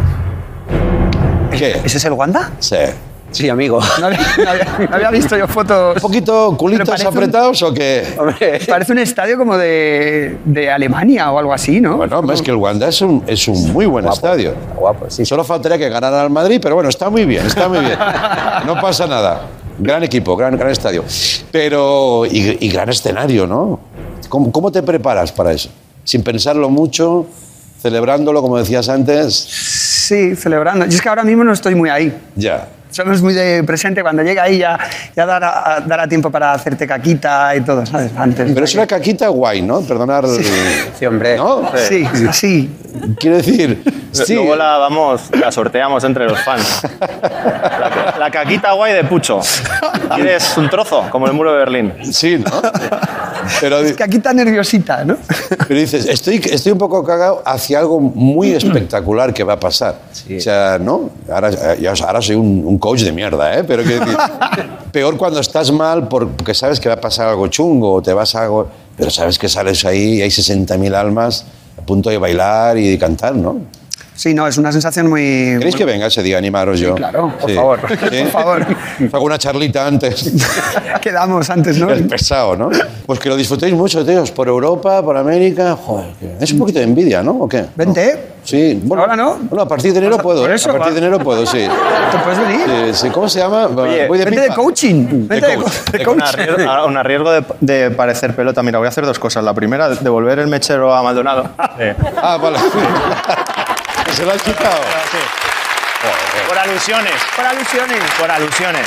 ¿Qué? ¿Ese es el Wanda? Sí. Sí, amigo. No había, no había, no había visto yo fotos... ¿Un poquito culitos apretados un, o qué? Hombre, parece un estadio como de, de Alemania o algo así, ¿no? Bueno, hombre, es que el Wanda es un, es un muy buen guapo, estadio. Guapo, sí. Solo faltaría que ganara al Madrid, pero bueno, está muy bien, está muy bien. No pasa nada. Gran equipo, gran, gran estadio. Pero, y, y gran escenario, ¿no? ¿Cómo, ¿Cómo te preparas para eso? Sin pensarlo mucho, celebrándolo, como decías antes. Sí, celebrando. Y es que ahora mismo no estoy muy ahí. Ya. Somos muy de presente. Cuando llega ahí ya, ya dará, dará tiempo para hacerte caquita y todo, ¿sabes? Antes. Pero es una caquita guay, ¿no? Perdonar... Sí, sí hombre. ¿No? Sí, así. Quiero decir... Sí. Luego la, vamos, la sorteamos entre los fans. La, la caquita guay de Pucho. ¿Quieres un trozo? Como el muro de Berlín. Sí, ¿no? Pero, es caquita nerviosita, ¿no? Pero dices, estoy, estoy un poco cagado hacia algo muy espectacular que va a pasar. Sí. O sea, ¿no? Ahora, ya, ahora soy un, un coach de mierda, ¿eh? Pero que decir, peor cuando estás mal porque sabes que va a pasar algo chungo o te vas a algo... Pero sabes que sales ahí y hay sesenta mil almas a punto de bailar y de cantar, ¿no? Sí, no, es una sensación muy... ¿Queréis que venga ese día a animaros yo? Sí, claro, por sí. favor. ¿Sí? Por favor. Hago una charlita antes. Quedamos antes, ¿no? Es pesado, ¿no? Pues que lo disfrutéis mucho, tíos, por Europa, por América. Joder, es un poquito de envidia, ¿no? ¿O qué? Vente. ¿No? Sí. Bueno, ahora no. Bueno, a partir de enero puedo, ¿eh? Eso, a partir de enero puedo, sí. ¿Te puedes venir? Sí, sí. ¿Cómo se llama? Oye, Voy de vente pipa. de coaching. Vente de, coach. de, de coaching. Un arriesgo, un arriesgo de, de parecer pelota. Mira, voy a hacer dos cosas. La primera, devolver el mechero a Maldonado. Eh. Ah, vale. ¿Se lo has quitado? Sí. Joder. Por alusiones. Por alusiones. Por alusiones.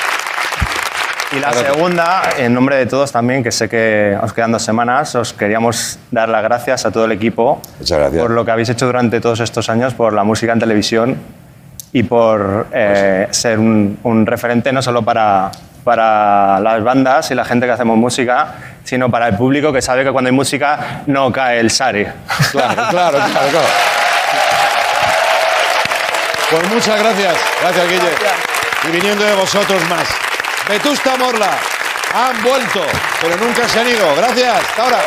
Y la Claro. segunda, en nombre de todos también, que sé que os quedan dos semanas, os queríamos dar las gracias a todo el equipo. Muchas gracias. Por lo que habéis hecho durante todos estos años, por la música en televisión y por eh, ser un, un referente no solo para, para las bandas y la gente que hacemos música, sino para el público que sabe que cuando hay música no cae el sari. Claro, claro, claro, claro. Pues muchas gracias. Gracias, Guille. Gracias. Y viniendo de vosotros más. Vetusta Morla. Han vuelto, pero nunca se han ido. Gracias. Hasta ahora.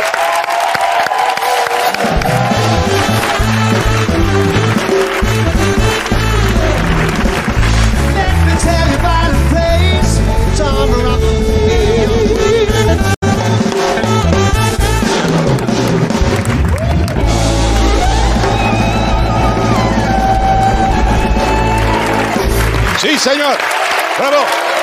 Sí, señor. Bravo.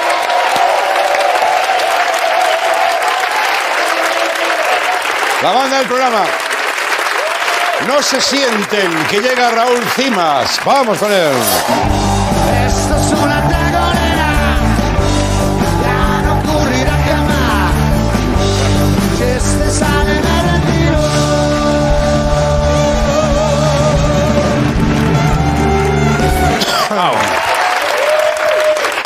La banda del programa. No se sienten que llega Raúl Cimas. Vamos con él. Esto es una dragonera, ya no ocurrirá jamás. Si este sale me retiro.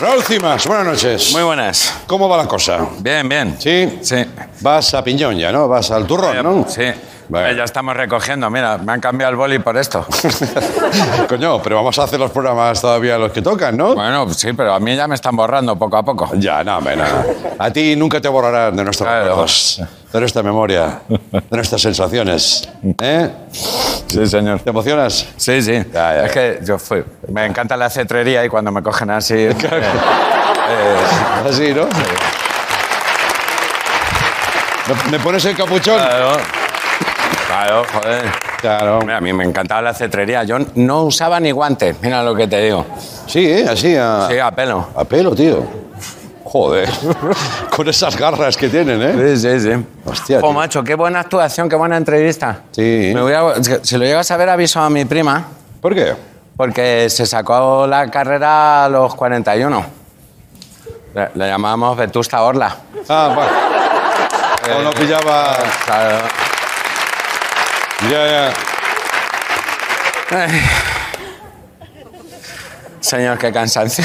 Raúl Cimas, buenas noches. Muy buenas. ¿Cómo va la cosa? Bien, bien. ¿Sí? Sí. Vas a Piñón ya, ¿no? Vas al turrón, ¿no? Sí. Vale. Ya estamos recogiendo. Mira, me han cambiado el boli por esto. Coño, pero vamos a hacer los programas todavía los que tocan, ¿no? Bueno, sí, pero a mí ya me están borrando poco a poco. Ya, no, hombre, nada. A ti nunca te borrarán de nuestros Claro. recuerdos, de nuestra memoria, de nuestras sensaciones. ¿Eh? Sí, señor. ¿Te emocionas? Sí, sí. Ya, ya, es que yo fui. Me encanta la cetrería y cuando me cogen así. eh, eh, así, ¿no? ¿Me pones el capuchón? Claro. Claro, joder. Claro. Mira, a mí me encantaba la cetrería. Yo no usaba ni guantes, mira lo que te digo. Sí, ¿eh? Así, a... Sí, a pelo. A pelo, tío. Joder. Con esas garras que tienen, ¿eh? Sí, sí, sí. Hostia, Oh, tío. macho, qué buena actuación, qué buena entrevista. Sí. Me voy a- si lo llegas a ver, aviso a mi prima. ¿Por qué? Porque se sacó la carrera a los cuarenta y uno. Le, le llamábamos Vetusta Orla. Ah, bueno. No lo pillaba... Claro. Ya, ya. Ay. Señor, qué cansancio.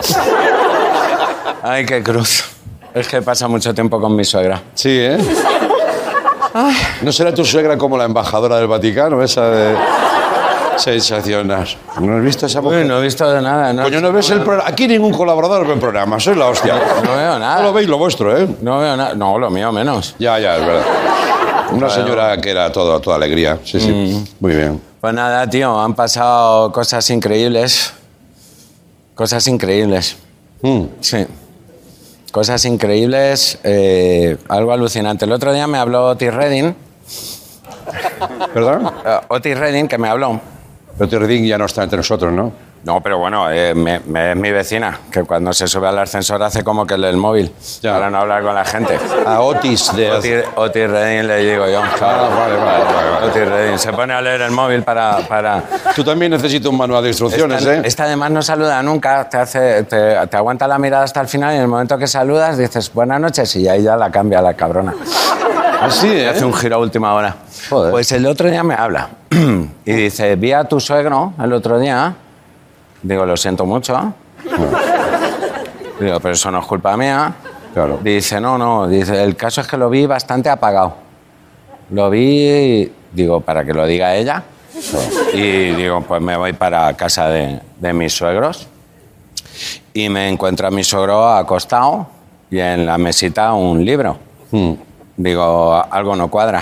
Ay, qué cruz. Es que pasa mucho tiempo con mi suegra. Sí, ¿eh? ¿No será tu suegra como la embajadora del Vaticano, esa de sensacional? ¿No has visto esa mujer? Uy, no he visto de nada. No, Coño, no ves el programa. Aquí ningún colaborador ve el programa, soy la hostia. no veo nada. No lo veis lo vuestro, ¿eh? No veo nada. No, lo mío menos. Ya, ya, es verdad. Una señora que era todo, toda alegría. Sí, sí. Mm. Muy bien. Pues nada, tío, han pasado cosas increíbles. Cosas increíbles. Mm. Sí. Cosas increíbles, eh, algo alucinante. El otro día me habló Otis Redding. ¿Perdón? Eh, Otis Redding, que me habló. Pero Terdín ya no está entre nosotros, ¿no? No, pero bueno, eh, me- me- es mi vecina, que cuando se sube al ascensor hace como que lee el móvil, Ya. para no hablar con la gente. A Otis de... Otis, Otis Redding le digo yo. Ah, vale, vale, vale, vale. Otis Redding se pone a leer el móvil para... para... Tú también necesitas un manual de instrucciones, esta, ¿eh? esta además no saluda nunca, te, hace, te, te aguanta la mirada hasta el final y en el momento que saludas dices buenas noches y ahí ya la cambia la cabrona. Así, Y ¿eh? hace un giro a última hora. Joder. Pues el otro día me habla y dice, vi a tu suegro el otro día. Digo, lo siento mucho. Digo, pero eso no es culpa mía. Claro. Dice, no, no. Dice, el caso es que lo vi bastante apagado. Lo vi, digo, para que lo diga ella. Y digo, pues me voy para casa de, de mis suegros. Y me encuentro a mi suegro acostado y en la mesita un libro. Mm. Digo, algo no cuadra.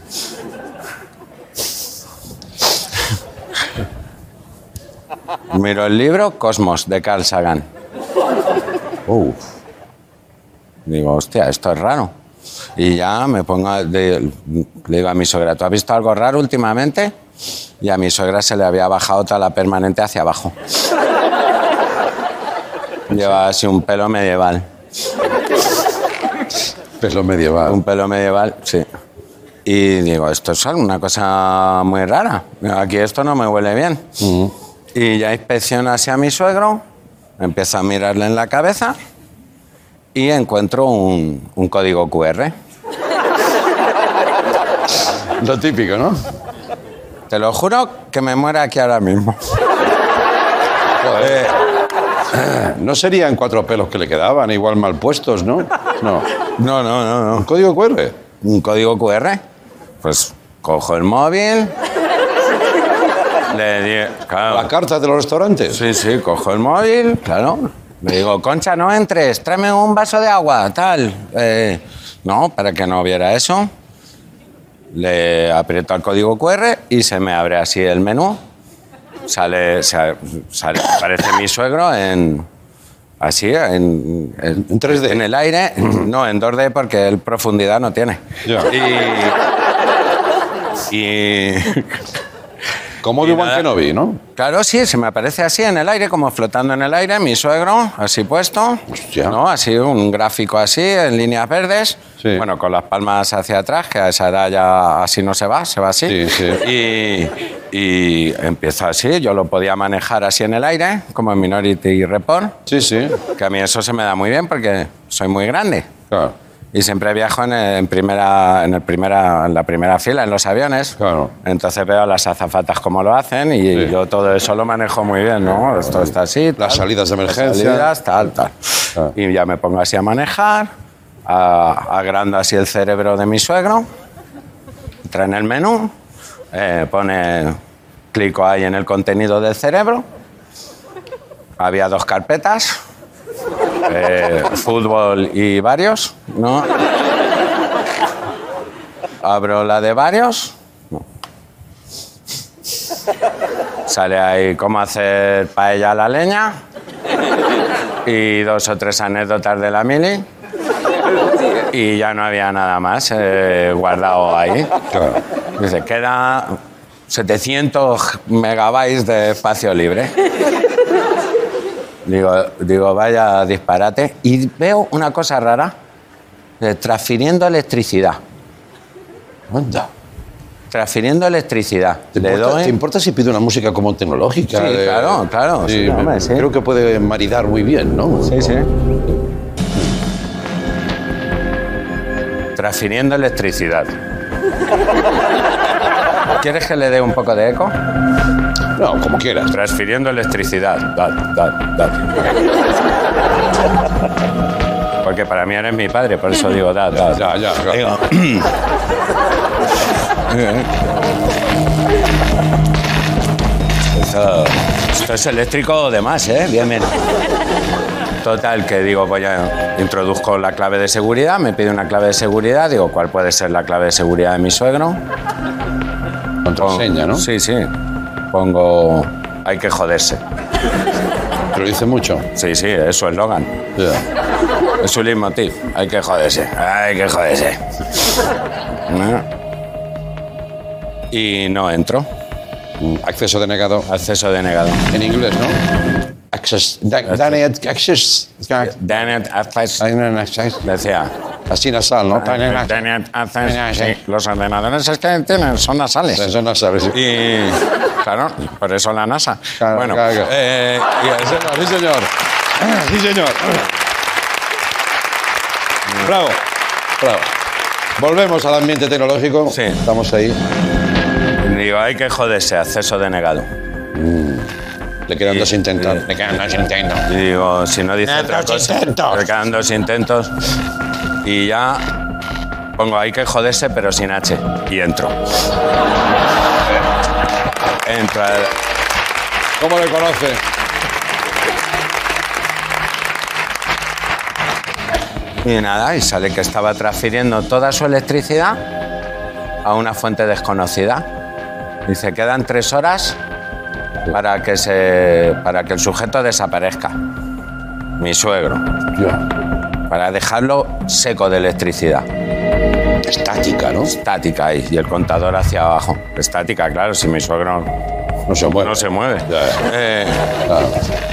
Miro el libro, Cosmos, de Carl Sagan. Uf. Digo, hostia, esto es raro. Y ya me pongo, a- de- le digo a mi suegra, ¿tú has visto algo raro últimamente? Y a mi suegra se le había bajado toda la permanente hacia abajo. Lleva así un pelo medieval. Pelo medieval. Un pelo medieval, sí. Y digo, esto es una cosa muy rara. Aquí esto no me huele bien. Mm. Y ya inspecciono hacia mi suegro, empiezo a mirarle en la cabeza y encuentro un, un código cu erre. Lo típico, ¿no? Te lo juro que me muero aquí ahora mismo. Joder. No serían cuatro pelos que le quedaban, igual mal puestos, ¿no? No. No, no, no, no. ¿Un código cu erre? ¿Un código cu erre? Pues cojo el móvil. Le di, claro. ¿La carta de los restaurantes? Sí, sí, cojo el móvil, claro. Le digo, Concha, no entres, tráeme un vaso de agua, tal. Eh, no, para que no viera eso. Le aprieto el código cu erre y se me abre así el menú. Sale, sa- sale aparece mi suegro en... Así, en, en, En tres D. en el aire. No, en dos de porque él profundidad no tiene. Ya. Y... y Como Y Obi-Wan nada. Kenobi, ¿no? Claro, sí, se me aparece así en el aire, como flotando en el aire, mi suegro, así puesto. Hostia. ¿No? Así, un gráfico así, en líneas verdes. Sí. Bueno, con las palmas hacia atrás, que a esa edad ya así no se va, se va así. Sí, sí. Y, y empieza así, yo lo podía manejar así en el aire, como en Minority Report, Sí, sí. que a mí eso se me da muy bien porque soy muy grande. Claro. Y siempre viajo en, en, primera, en, el primera, en la primera fila, en los aviones. Claro. Entonces veo a las azafatas cómo lo hacen y Sí. yo todo eso lo manejo muy bien, ¿no? Esto está así. Tal, Las salidas de emergencia. Las salidas, tal, tal. Ah. Y ya me pongo así a manejar, a, agrando así el cerebro de mi suegro, entra en el menú, eh, pone, clico ahí en el contenido del cerebro. Había dos carpetas. Eh, fútbol y varios, ¿no? Abro la de varios. No. Sale ahí cómo hacer paella a la leña y dos o tres anécdotas de la mili. Y ya no había nada más eh, guardado ahí. Claro. Dice, queda setecientos megabytes de espacio libre. Digo, digo, vaya disparate. Y veo una cosa rara. eh, Transfiriendo electricidad. Anda. Transfiriendo electricidad. ¿Te Le importa, doy... ¿Te importa si pide una música como tecnológica? Sí, de- claro, claro. Sí, sí, hombre, me- sí. Creo que puede maridar muy bien, ¿no? Sí, sí. Transfiriendo electricidad. ¿Quieres que le dé un poco de eco? No, como quieras. Transfiriendo electricidad. Dad, dad, dad. Porque para mí eres mi padre, por eso digo dad, dad. Ya, ya, claro. Digo, esto, esto es eléctrico de más, ¿eh? Bien, bien. Total, que digo, voy a introduzco la clave de seguridad, me pide una clave de seguridad, digo, ¿cuál puede ser la clave de seguridad de mi suegro? Contraseña, ¿no? Sí, sí. Pongo, hay que joderse. ¿Te lo dice mucho? Sí, sí, es su eslogan. Ya. Es su leitmotiv. Hay que joderse, hay que joderse. ¿No? Y no entro. Acceso denegado. Acceso denegado. En inglés, ¿no? Access. da- Denied access. Denied access. Access. Decía. Así nasal, ¿no? Denied access. Sí, los ordenadores es que tienen, son nasales. Son nasales. Y claro, por eso la NASA. Claro, bueno, claro, claro. eh, y- Sí, señor. Sí, señor. Bravo. Bravo. Volvemos al ambiente tecnológico. Sí. Estamos ahí. digo, hay que joderse, acceso denegado. Le quedan Y- dos intentos. y- Le quedan dos intentos. Y digo, si no dice Eh, otra dos cosa, intentos. me quedan dos intentos. Y ya pongo, hay que joderse, pero sin H. Y entro. Entro. al- ¿Cómo le conoce? Y nada, y sale que estaba transfiriendo toda su electricidad a una fuente desconocida. Dice, quedan tres horas para que, se, para que el sujeto desaparezca. Mi suegro. Para dejarlo seco de electricidad. Estática, ¿no? Estática ahí. Y el contador hacia abajo. Estática, claro, si mi suegro No se mueve. no se mueve. Ya. Eh, Claro.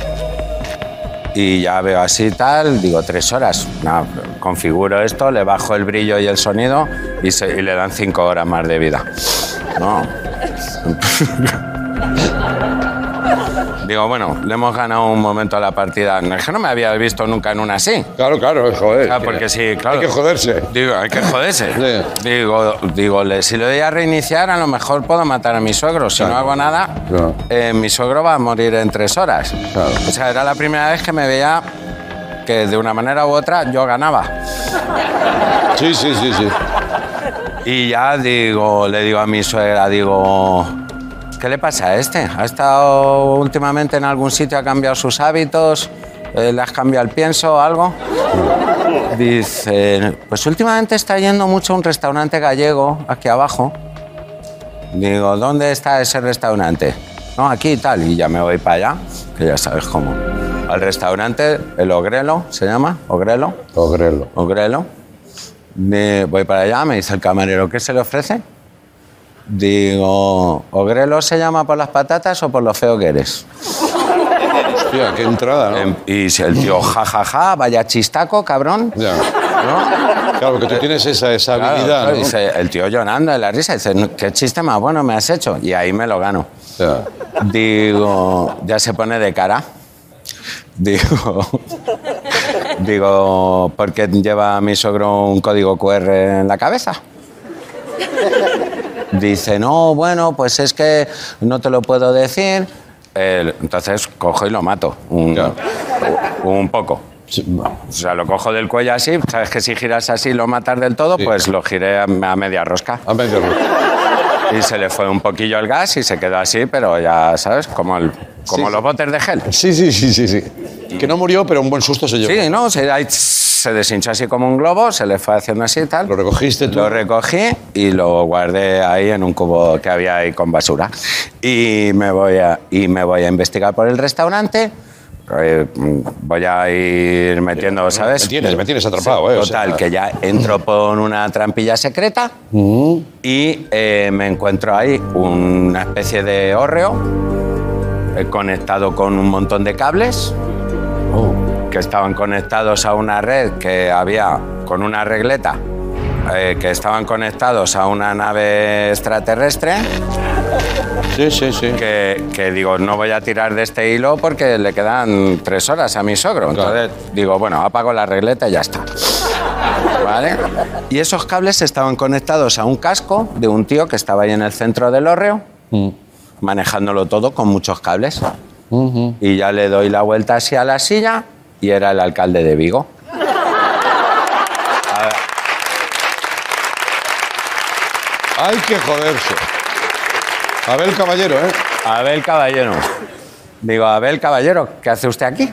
y ya veo así tal, digo, tres horas. No, configuro esto, le bajo el brillo y el sonido y, se- y le dan cinco horas más de vida. No. Digo, bueno, le hemos ganado un momento a la partida. No, es que no me había visto nunca en una así. Claro, claro, joder. Ah, porque sí, claro. Hay que joderse. Digo, hay que joderse. Sí. Digo, digo le- si lo doy a reiniciar, a lo mejor puedo matar a mi suegro. Si Claro. no hago nada, Claro. eh, mi suegro va a morir en tres horas. Claro. O sea, era la primera vez que me veía que de una manera u otra yo ganaba. Sí, sí, sí, sí. Y ya digo, le digo a mi suegra, digo, ¿qué le pasa a este? ¿Ha estado últimamente en algún sitio, ha cambiado sus hábitos? Eh, ¿Le has cambiado el pienso o algo? Dice, pues últimamente está yendo mucho a un restaurante gallego, aquí abajo. Digo, ¿dónde está ese restaurante? No, aquí y tal. Y ya me voy para allá, que ya sabes cómo. Al restaurante, el Ogrelo, ¿se llama? ¿Ogrelo? Ogrelo. Ogrelo. Me voy para allá, me dice el camarero, ¿qué se le ofrece? Digo, ¿Ogrelo se llama por las patatas o por lo feo que eres? Hostia, qué entrada, ¿no? Em, Y si el tío, ja, ja, ja, vaya chistaco, cabrón. Ya. ¿No? Claro, que tú tienes esa, esa Claro, habilidad, claro, ¿no? dice, el tío llorando de la risa, dice, "No, ¿qué chiste más bueno me has hecho? Y ahí me lo gano. Ya. Digo, ya se pone de cara. Digo, Digo, ¿por qué lleva mi suegro un código cu erre en la cabeza? Dice, no, bueno, pues es que no te lo puedo decir. Eh, entonces cojo y lo mato. Un, un poco. O sea, lo cojo del cuello así. Sabes que si giras así lo matas del todo, sí. Pues lo giré a, a media rosca. A media rosca. Y se le fue un poquillo el gas y se quedó así, pero ya, ¿sabes? Como, el, como sí, los botes de gel. Sí, sí, sí, sí, sí. Que no murió, pero un buen susto se llevó. Sí, no, se, ahí, se deshinchó así como un globo, se le fue haciendo así y tal. ¿Lo recogiste tú? Lo recogí y lo guardé ahí en un cubo que había ahí con basura. Y me voy a, y me voy a investigar por el restaurante. Eh, voy a ir metiendo, ¿sabes? Me tienes, me tienes atrapado, sí, ¿eh? Total, o sea... que ya entro por una trampilla secreta uh-huh. y eh, me encuentro ahí una especie de hórreo eh, conectado con un montón de cables oh. que estaban conectados a una red que había con una regleta eh, que estaban conectados a una nave extraterrestre. Sí, sí, sí. Que, que digo, no voy a tirar de este hilo porque le quedan tres horas a mi sogro. Entonces claro. digo, bueno, apago la regleta y ya está. ¿Vale? Y esos cables estaban conectados a un casco de un tío que estaba ahí en el centro del hórreo, mm. manejándolo todo con muchos cables. Uh-huh. Y ya le doy la vuelta así a la silla y era el alcalde de Vigo. A ver. Hay que joderse. Abel Caballero, ¿eh? Abel Caballero. Digo, Abel Caballero, ¿qué hace usted aquí?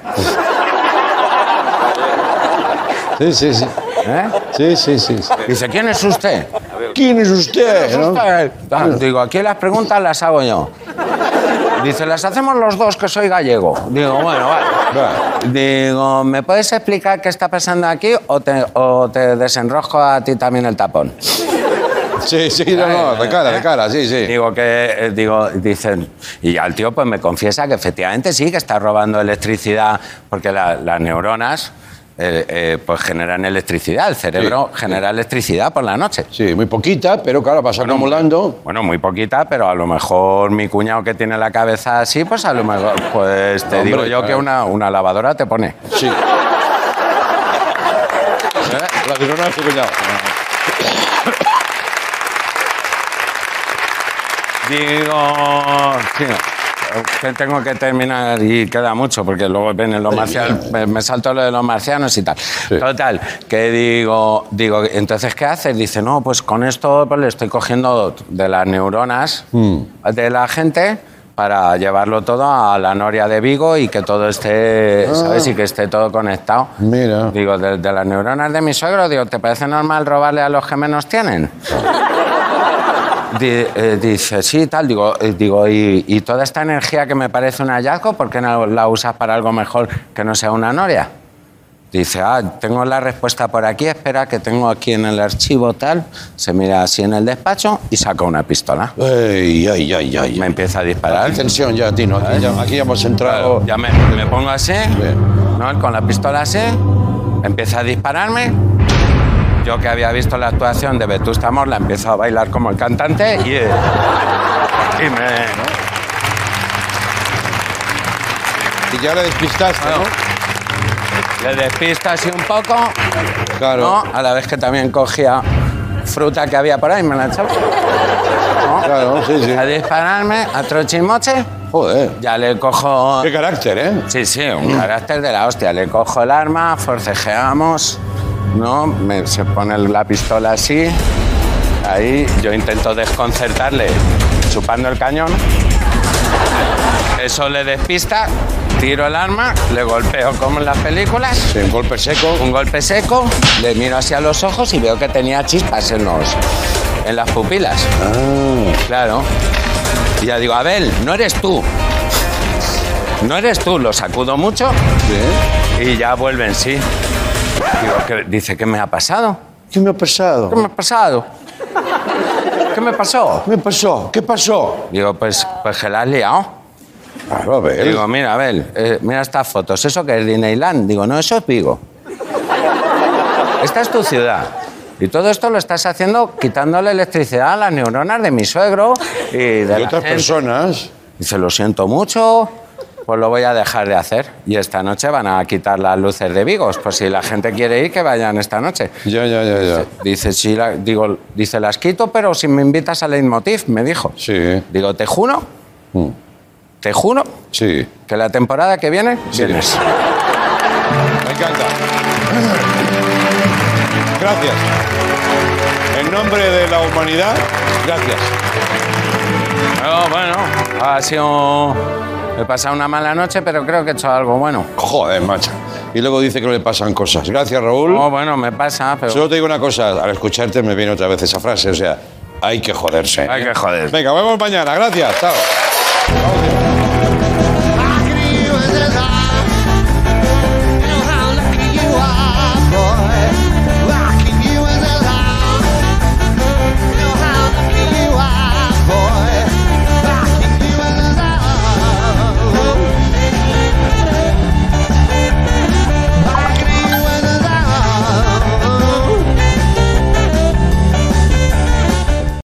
Sí, sí, sí. ¿Eh? Sí, sí, sí. Dice, ¿quién es usted? ¿Quién es usted? ¿Quién es usted? ¿No? Digo, aquí las preguntas las hago yo. Dice, las hacemos los dos, que soy gallego. Digo, bueno, vale. vale. Digo, ¿me puedes explicar qué está pasando aquí o te, o te desenrosco a ti también el tapón? Sí, sí, no, no, de cara, de cara, sí, sí. Digo que, eh, digo, dicen, y ya el tío pues me confiesa que efectivamente sí, que está robando electricidad, porque la, las neuronas eh, eh, pues generan electricidad, el cerebro sí, genera sí. electricidad por la noche. Sí, muy poquita, pero claro, vas bueno, acumulando. Bueno, muy poquita, pero a lo mejor mi cuñado que tiene la cabeza así, pues a lo mejor, pues te Hombre, digo yo que una, una lavadora te pone. Sí. ¿Eh? La neurona de tu cuñado. Digo, sí, que tengo que terminar y queda mucho porque luego vienen los marcianos, me, me salto lo de los marcianos y tal. Sí. Total, que digo, digo, entonces ¿qué haces? Dice, no, pues con esto pues, le estoy cogiendo de las neuronas mm. de la gente para llevarlo todo a la noria de Vigo y que todo esté, ah. ¿sabes? Y que esté todo conectado. Mira. Digo, de, de las neuronas de mi suegro, digo, ¿te parece normal robarle a los que menos tienen? Dice, sí, tal, digo, digo y, y toda esta energía que me parece un hallazgo, ¿por qué no la usas para algo mejor que no sea una noria? Dice, ah, tengo la respuesta por aquí, espera, que tengo aquí en el archivo tal, se mira así en el despacho y saca una pistola. Ay, ay, ay, ay. Me empieza a disparar. Hay tensión ya, Tino, aquí ya, aquí ya hemos entrado... Ya me, me pongo así, ¿no? Con la pistola así, empieza a dispararme. Yo que había visto la actuación de Vetusta Morla, empiezo a bailar como el cantante y, y me... Y ya le despistaste, ¿no? Le despista así un poco, claro. ¿no? A la vez que también cogía fruta que había por ahí, me la echaba. ¿No? Claro, sí, sí. A dispararme, a trochimoche. Joder. Ya le cojo... Qué carácter, ¿eh? Sí, sí, un carácter de la hostia. Le cojo el arma, forcejeamos... ¿no? Me, se pone la pistola así, ahí, yo intento desconcertarle chupando el cañón, eso le despista, tiro el arma, le golpeo como en las películas. Sí, un golpe seco. Un golpe seco, le miro hacia los ojos y veo que tenía chispas en, los, en las pupilas. Ah. Claro. Y ya digo, Abel, no eres tú. No eres tú, lo sacudo mucho. ¿Sí? Y ya vuelven, sí. Digo, ¿qué? Dice, ¿qué me ha pasado? ¿Qué me ha pasado? ¿Qué me ha pasado? ¿Qué me pasó? ¿Qué me pasó? ¿Qué pasó? Digo, pues, pues que la has liado. Claro, Abel. Digo, mira, Abel, eh, mira estas fotos. ¿Eso qué es Disneyland? Digo, no, eso es Vigo. Esta es tu ciudad. Y todo esto lo estás haciendo quitándole electricidad a las neuronas de mi suegro y de y la otras gente. personas. Dice, lo siento mucho. pues lo voy a dejar de hacer. Y esta noche van a quitar las luces de Vigos. Pues si la gente quiere ir, que vayan esta noche. Ya, ya, ya, ya. Dice, sí, la- digo, dice, las quito, pero si me invitas a Leitmotiv, me dijo. Sí. Digo, te juro, Mm. te juro Sí. que la temporada que viene vienes. Me encanta. Gracias. En nombre de la humanidad, gracias. No, bueno, ha sido... He pasado una mala noche, pero creo que he hecho algo bueno. Joder, macho. Y luego dice que no le pasan cosas. Gracias, Raúl. No, bueno, me pasa, pero... Solo te digo una cosa, al escucharte me viene otra vez esa frase, o sea, hay que joderse. Hay que joder. Venga, vemos mañana, gracias, chao. Vamos.